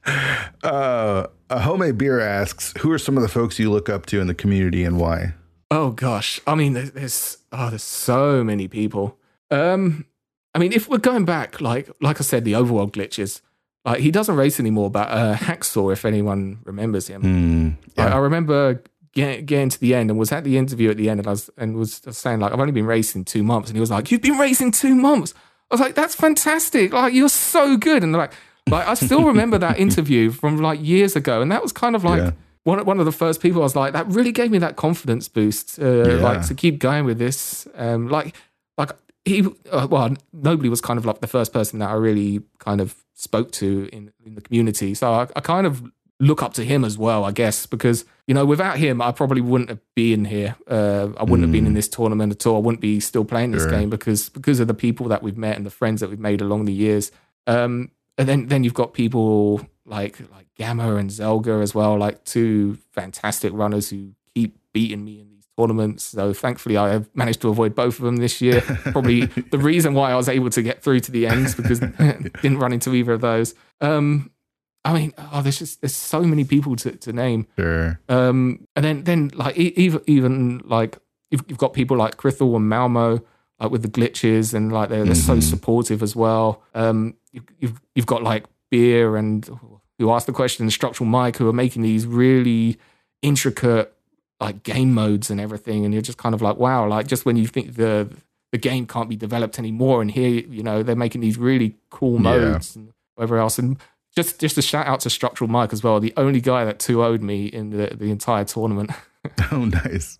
Uh, a homemade beer asks, who are some of the folks you look up to in the community and why? Oh gosh, I mean, there's, there's oh, there's so many people. Um, I mean, if we're going back, like like I said, the overworld glitches. Like he doesn't race anymore, but uh, Hacksaw, if anyone remembers him, mm, yeah. I, I remember get, getting to the end and was at the interview at the end, and I was and was saying like, I've only been racing two months, and he was like, you've been racing two months. I was like, that's fantastic. Like you're so good, and like like I still remember that interview from like years ago, and that was kind of like. Yeah. One one of the first people I was like, that really gave me that confidence boost, uh, yeah. like to keep going with this. Um, like, like he, uh, well, nobody was kind of like the first person that I really kind of spoke to in, in the community. So I, I kind of look up to him as well, I guess, because, you know, without him, I probably wouldn't have been here. Uh, I wouldn't mm. have been in this tournament at all. I wouldn't be still playing this sure. game because because of the people that we've met and the friends that we've made along the years. Um, and then, then you've got people like like Gamma and Zelga as well, like two fantastic runners who keep beating me in these tournaments. So thankfully I have managed to avoid both of them this year. Probably the reason why I was able to get through to the ends because didn't run into either of those. Um, I mean, oh, there's just there's so many people to, to name. Sure. Um, and then then like even even like you've, you've got people like Krithel and Malmo, like with the glitches, and like they're they're mm-hmm. so supportive as well. Um, you, you've you've got like Beer and who asked the question, Structural Mike, who are making these really intricate like game modes and everything, and you're just kind of like, wow, like just when you think the the game can't be developed anymore, and here, you know, they're making these really cool modes yeah. and whatever else. And just just a shout out to Structural Mike as well, the only guy that two oh'd me in the, the entire tournament. Oh, nice.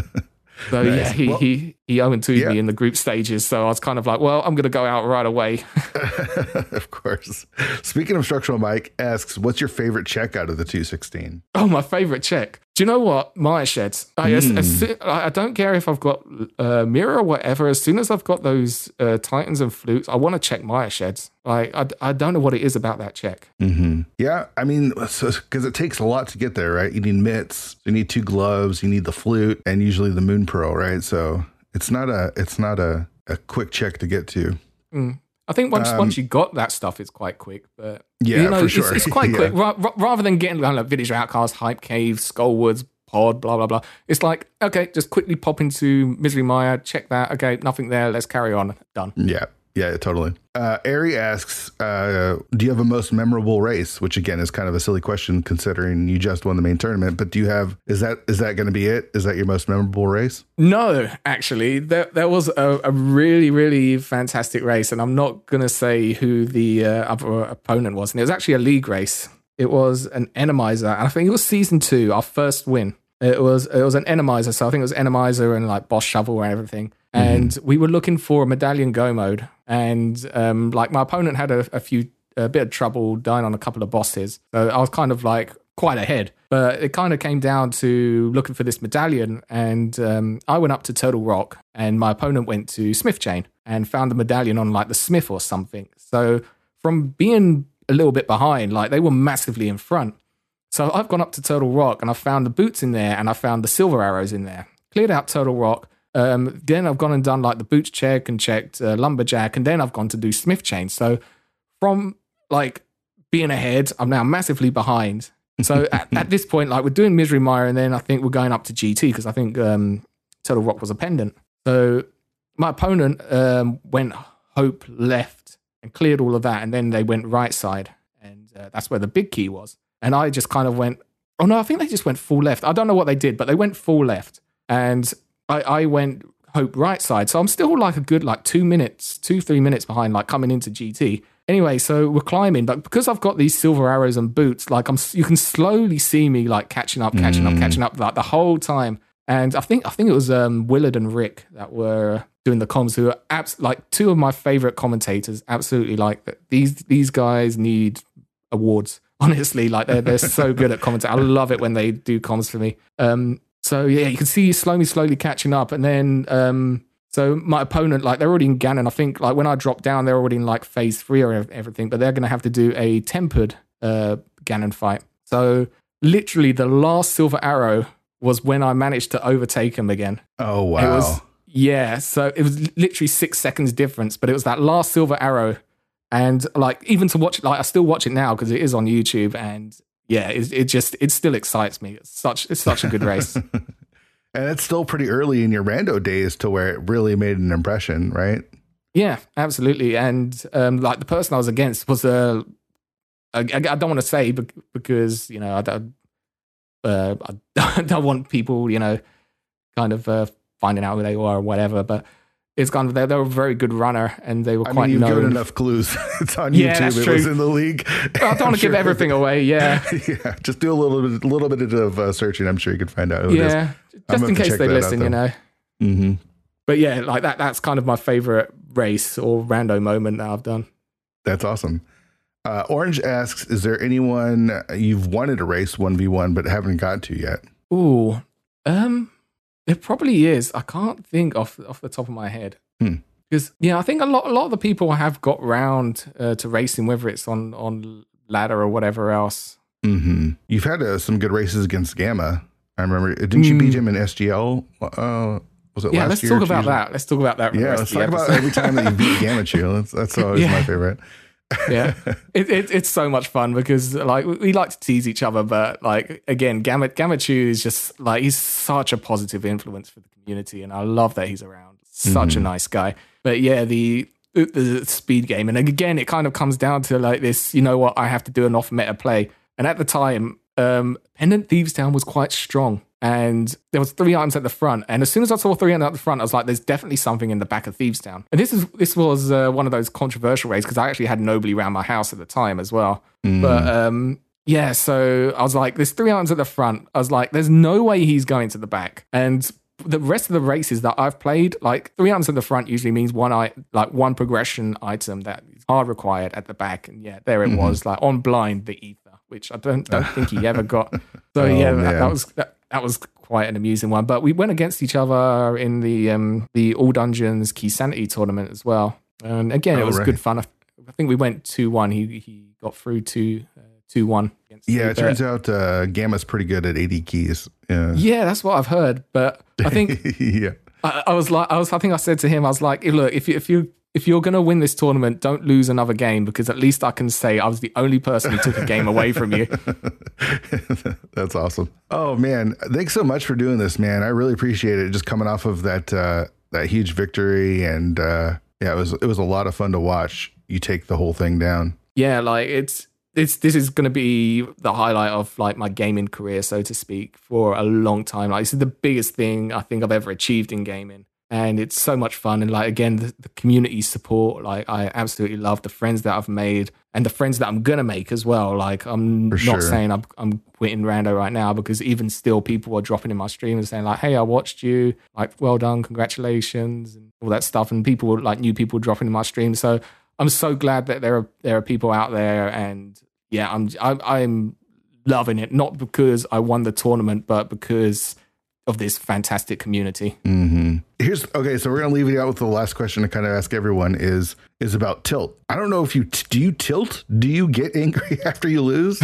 So nice. yeah, he well, he he oh and two'd yeah. me in the group stages. So I was kind of like, well, I'm going to go out right away. Of course. Speaking of Structural Mike asks, what's your favorite check out of the two sixteen? Oh, my favorite check. Do you know what? Maya Sheds. I, mm. as, as, I don't care if I've got uh, Mirror or whatever. As soon as I've got those uh, Titans and Flukes, I want to check Maya Sheds. Like, I, I don't know what it is about that check. Mm-hmm. Yeah, I mean, because so, it takes a lot to get there, right? You need mitts, you need two gloves, you need the flute, and usually the Moon Pearl, right? So it's not a it's not a, a quick check to get to. Mm. I think once um, once you got that stuff, it's quite quick. But yeah, you know, for sure. It's, it's quite yeah. quick. Ra- ra- rather than getting like Village Outcast, Hype Cave, Skullwoods, Pod, blah blah blah. It's like, okay, just quickly pop into Misery Mire, check that. Okay, nothing there. Let's carry on. Done. Yeah. Yeah, totally. Uh, Ari asks, uh, do you have a most memorable race? Which again is kind of a silly question considering you just won the main tournament. But do you have, is that is that going to be it? Is that your most memorable race? No, actually, there, there was a, a really, really fantastic race. And I'm not going to say who the uh, other opponent was. And it was actually a league race. It was an Enemizer. And I think it was season two, our first win. It was it was an Enemizer. So I think it was Enemizer and like Boss Shovel and everything. And mm-hmm. we were looking for a medallion go mode. And um, like my opponent had a, a few, a bit of trouble dying on a couple of bosses. So I was kind of like quite ahead. But it kind of came down to looking for this medallion. And um, I went up to Turtle Rock and my opponent went to Smith Chain and found the medallion on like the Smith or something. So from being a little bit behind, like they were massively in front. So I've gone up to Turtle Rock and I found the boots in there and I found the silver arrows in there. Cleared out Turtle Rock. Um, then I've gone and done like the boots check and checked uh, Lumberjack, and then I've gone to do Smith Chain. So from like being ahead, I'm now massively behind. So at, at this point, like we're doing Misery Mire, and then I think we're going up to G T because I think um, Turtle Rock was a pendant. So my opponent um, went Hope left and cleared all of that, and then they went right side, and uh, that's where the big key was. And I just kind of went, oh no, I think they just went full left. I don't know what they did, but they went full left, and I, I went Hope right side. So I'm still like a good like two minutes, two, three minutes behind, like coming into G T. Anyway, so we're climbing, but because I've got these silver arrows and boots, like I'm, you can slowly see me like catching up, catching mm. up, catching up, like the whole time. And I think I think it was um, Willard and Rick that were doing the comms, who are abs- like two of my favorite commentators. Absolutely, like these these guys need awards. Honestly, like they're they're so good at commentating. I love it when they do comms for me. Um, So yeah, you can see slowly, slowly catching up, and then um, so my opponent, like they're already in Ganon. I think like when I dropped down, they're already in like phase three or everything, but they're going to have to do a tempered uh, Ganon fight. So literally, the last silver arrow was when I managed to overtake him again. Oh wow! It was, yeah, so it was literally six seconds difference, but it was that last silver arrow, and like even to watch, like I still watch it now because it is on YouTube and. Yeah, it, it just it still excites me. It's such it's such a good race, and it's still pretty early in your rando days to where it really made an impression, right? Yeah, absolutely. And um, like the person I was against was a I, I don't want to say because you know I don't uh, I don't want people you know kind of uh, finding out who they are or whatever, but. It's kind of, they were a very good runner and they were I quite mean, you've known. given enough clues. It's on yeah, YouTube. That's it true. was in the league. Well, I don't want to sure give everything away. Yeah. Yeah. Just do a little bit, a little bit of uh, searching. I'm sure you could find out who yeah, it is. Just in case they listen, out, you know. Mm-hmm. But yeah, like that, that's kind of my favorite race or rando moment that I've done. That's awesome. Uh, Orange asks, is there anyone you've wanted to race one v one but haven't got to yet? Ooh, um, it probably is. I can't think off, off the top of my head. Hmm. Because yeah, I think a lot a lot of the people have got round uh, to racing, whether it's on, on ladder or whatever else. Mm-hmm. You've had uh, some good races against Gamma. I remember. Didn't you mm. beat him in S G L? Uh, was it yeah, last let's year? talk about that. Let's talk about that. Yeah, let's talk about every time that you beat Gamma Chew. That's, that's always yeah. my favorite. yeah, it, it, it's so much fun because like we like to tease each other, but like again, Gamma Gamma Chew is just like he's such a positive influence for the community, and I love that he's around. Such mm-hmm. a nice guy. But yeah, the, the speed game. And again, it kind of comes down to like this, you know what, I have to do an off-meta play. And at the time, um, Pendant Thieves Town was quite strong. And there was three items at the front. And as soon as I saw three items at the front, I was like, there's definitely something in the back of Thieves Town. And this is this was uh, one of those controversial raids because I actually had nobody around my house at the time as well. Mm. But um, yeah, so I was like, there's three items at the front. I was like, there's no way he's going to the back. And the rest of the races that I've played, like three items at the front usually means one I like one progression item that is hard required at the back. And yeah, there it mm-hmm. was, like on blind, the ether, which I don't don't think he ever got. So oh, yeah, that, that was that, that was quite an amusing one. But we went against each other in the um the All Dungeons Key Sanity tournament as well. And again, it was oh, right. good fun. I, I think we went two one. He he got through to uh, two one. Yeah, it turns out uh, Gamma's pretty good at eighty keys. Yeah, yeah, that's what I've heard. But I think yeah, I, I was like, I was, I think I said to him, I was like, look, if you if you if you're gonna win this tournament, don't lose another game because at least I can say I was the only person who took a game away from you. That's awesome. Oh man, thanks so much for doing this, man. I really appreciate it. Just coming off of that uh, that huge victory and. Uh, Yeah, it was it was a lot of fun to watch. You take the whole thing down. Yeah, like it's it's this is going to be the highlight of like my gaming career, so to speak, for a long time. Like this is the biggest thing I think I've ever achieved in gaming. And it's so much fun. And like, again, the, the community support, like I absolutely love the friends that I've made and the friends that I'm going to make as well. Like I'm For not sure. saying I'm, I'm quitting Rando right now, because even still people are dropping in my stream and saying like, hey, I watched you, like, well done, congratulations, and all that stuff. And people, like new people dropping in my stream. So I'm so glad that there are, there are people out there. And yeah, I'm, I, I'm loving it. Not because I won the tournament, but because of this fantastic community. Mm-hmm. Here's okay. So we're gonna leave it out with the last question to kind of ask everyone is is about tilt. I don't know if you do you tilt? Do you get angry after you lose?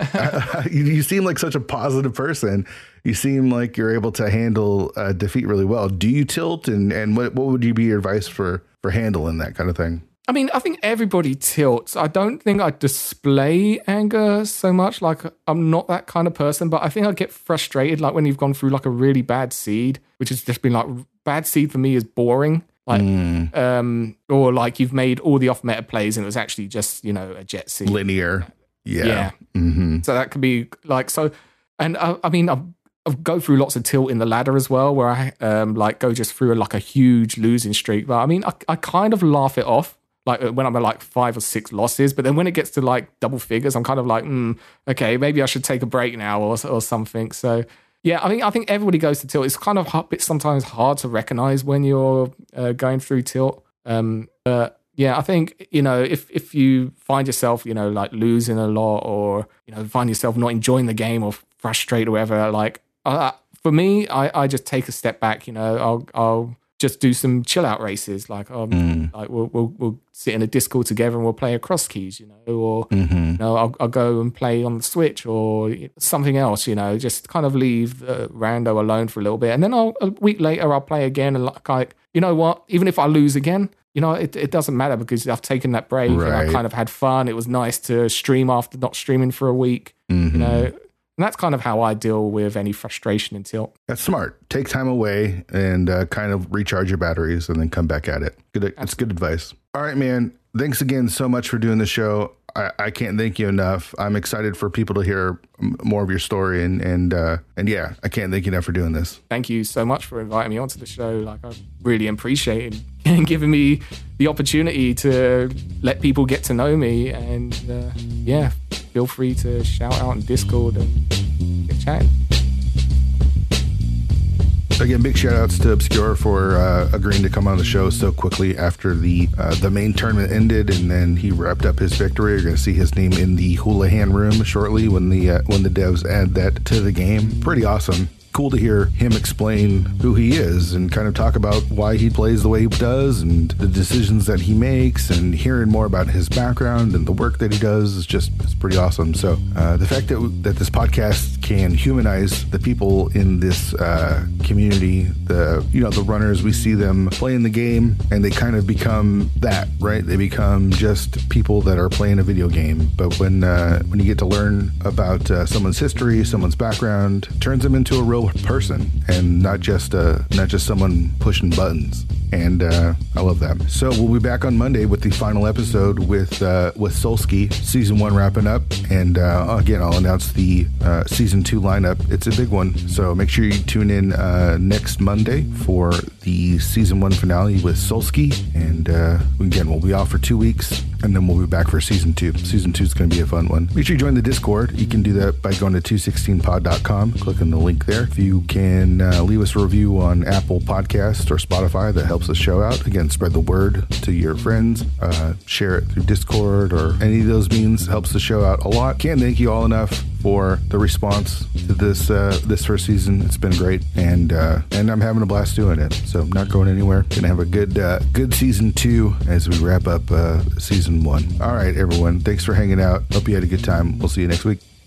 uh, you, you seem like such a positive person. You seem like you're able to handle uh, defeat really well. Do you tilt? And and what what would you be your advice for for handling that kind of thing? I mean, I think everybody tilts. I don't think I display anger so much. Like, I'm not that kind of person, but I think I get frustrated, like when you've gone through like a really bad seed, which has just been like, bad seed for me is boring. Like, mm. um, or like you've made all the off-meta plays and it was actually just, you know, a jet seed. Linear. Yeah. Yeah. Mm-hmm. So that could be like, so, and I, I mean, I've, I've go through lots of tilt in the ladder as well, where I um, like go just through a, like a huge losing streak. But I mean, I, I kind of laugh it off. Like when I'm at like five or six losses, but then when it gets to like double figures, I'm kind of like, mm, okay, maybe I should take a break now or or something. So yeah, I think I think everybody goes to tilt. It's kind of hard, it's sometimes hard to recognize when you're uh, going through tilt. Um, but yeah, I think, you know, if if you find yourself, you know, like losing a lot, or you know, find yourself not enjoying the game or frustrated or whatever, like uh, for me, I I just take a step back. You know, I'll I'll. just do some chill out races, like um, mm. like we'll, we'll we'll sit in a Discord together and we'll play a cross keys, you know, or mm-hmm. you know, I'll I'll go and play on the Switch or something else, you know, just kind of leave the rando alone for a little bit, and then I'll a week later I'll play again, and like, like you know what, even if I lose again, you know, it it doesn't matter because I've taken that break right. and I kind of had fun. It was nice to stream after not streaming for a week, mm-hmm. you know. And that's kind of how I deal with any frustration and tilt. That's smart. Take time away and uh, kind of recharge your batteries and then come back at it. Good, that's good advice. All right, man. Thanks again so much for doing the show. I, I can't thank you enough. I'm excited for people to hear more of your story. And and uh, and yeah, I can't thank you enough for doing this. Thank you so much for inviting me onto the show. Like, I really appreciate it and giving me the opportunity to let people get to know me. And uh, yeah, feel free to shout out on Discord and get chatting. Again, big shout outs to Obscure for uh, agreeing to come on the show so quickly after the uh, the main tournament ended, and then he wrapped up his victory. You're going to see his name in the Houlihan room shortly when the uh, when the devs add that to the game. Pretty awesome. Cool to hear him explain who he is and kind of talk about why he plays the way he does and the decisions that he makes, and hearing more about his background and the work that he does is just it's pretty awesome. So uh, the fact that that this podcast can humanize the people in this uh, community, the you know the runners, we see them playing the game and they kind of become that, right? They become just people that are playing a video game. But when uh, when you get to learn about uh, someone's history, someone's background, it turns them into a real person and not just uh not just someone pushing buttons. And uh I love that. So we'll be back on Monday with the final episode with uh with Solsky, season one wrapping up, and uh again I'll announce the uh season two lineup. It's a big one, so make sure you tune in uh next Monday for the season one finale with Solsky. And uh again, we'll be off for two weeks and then we'll be back for season two. Season two is going to be a fun one. Make sure you join the Discord. You can do that by going to two sixteen pod dot com, clicking the link there. If you can uh, leave us a review on Apple Podcasts or Spotify, that helps the show out. Again, spread the word to your friends, uh, share it through Discord or any of those means. Helps the show out a lot. Can't thank you all enough for the response to this uh, this first season. It's been great, and uh, and I'm having a blast doing it. So I'm not going anywhere. Gonna have a good uh, good season two as we wrap up uh, season one. All right, everyone. Thanks for hanging out. Hope you had a good time. We'll see you next week.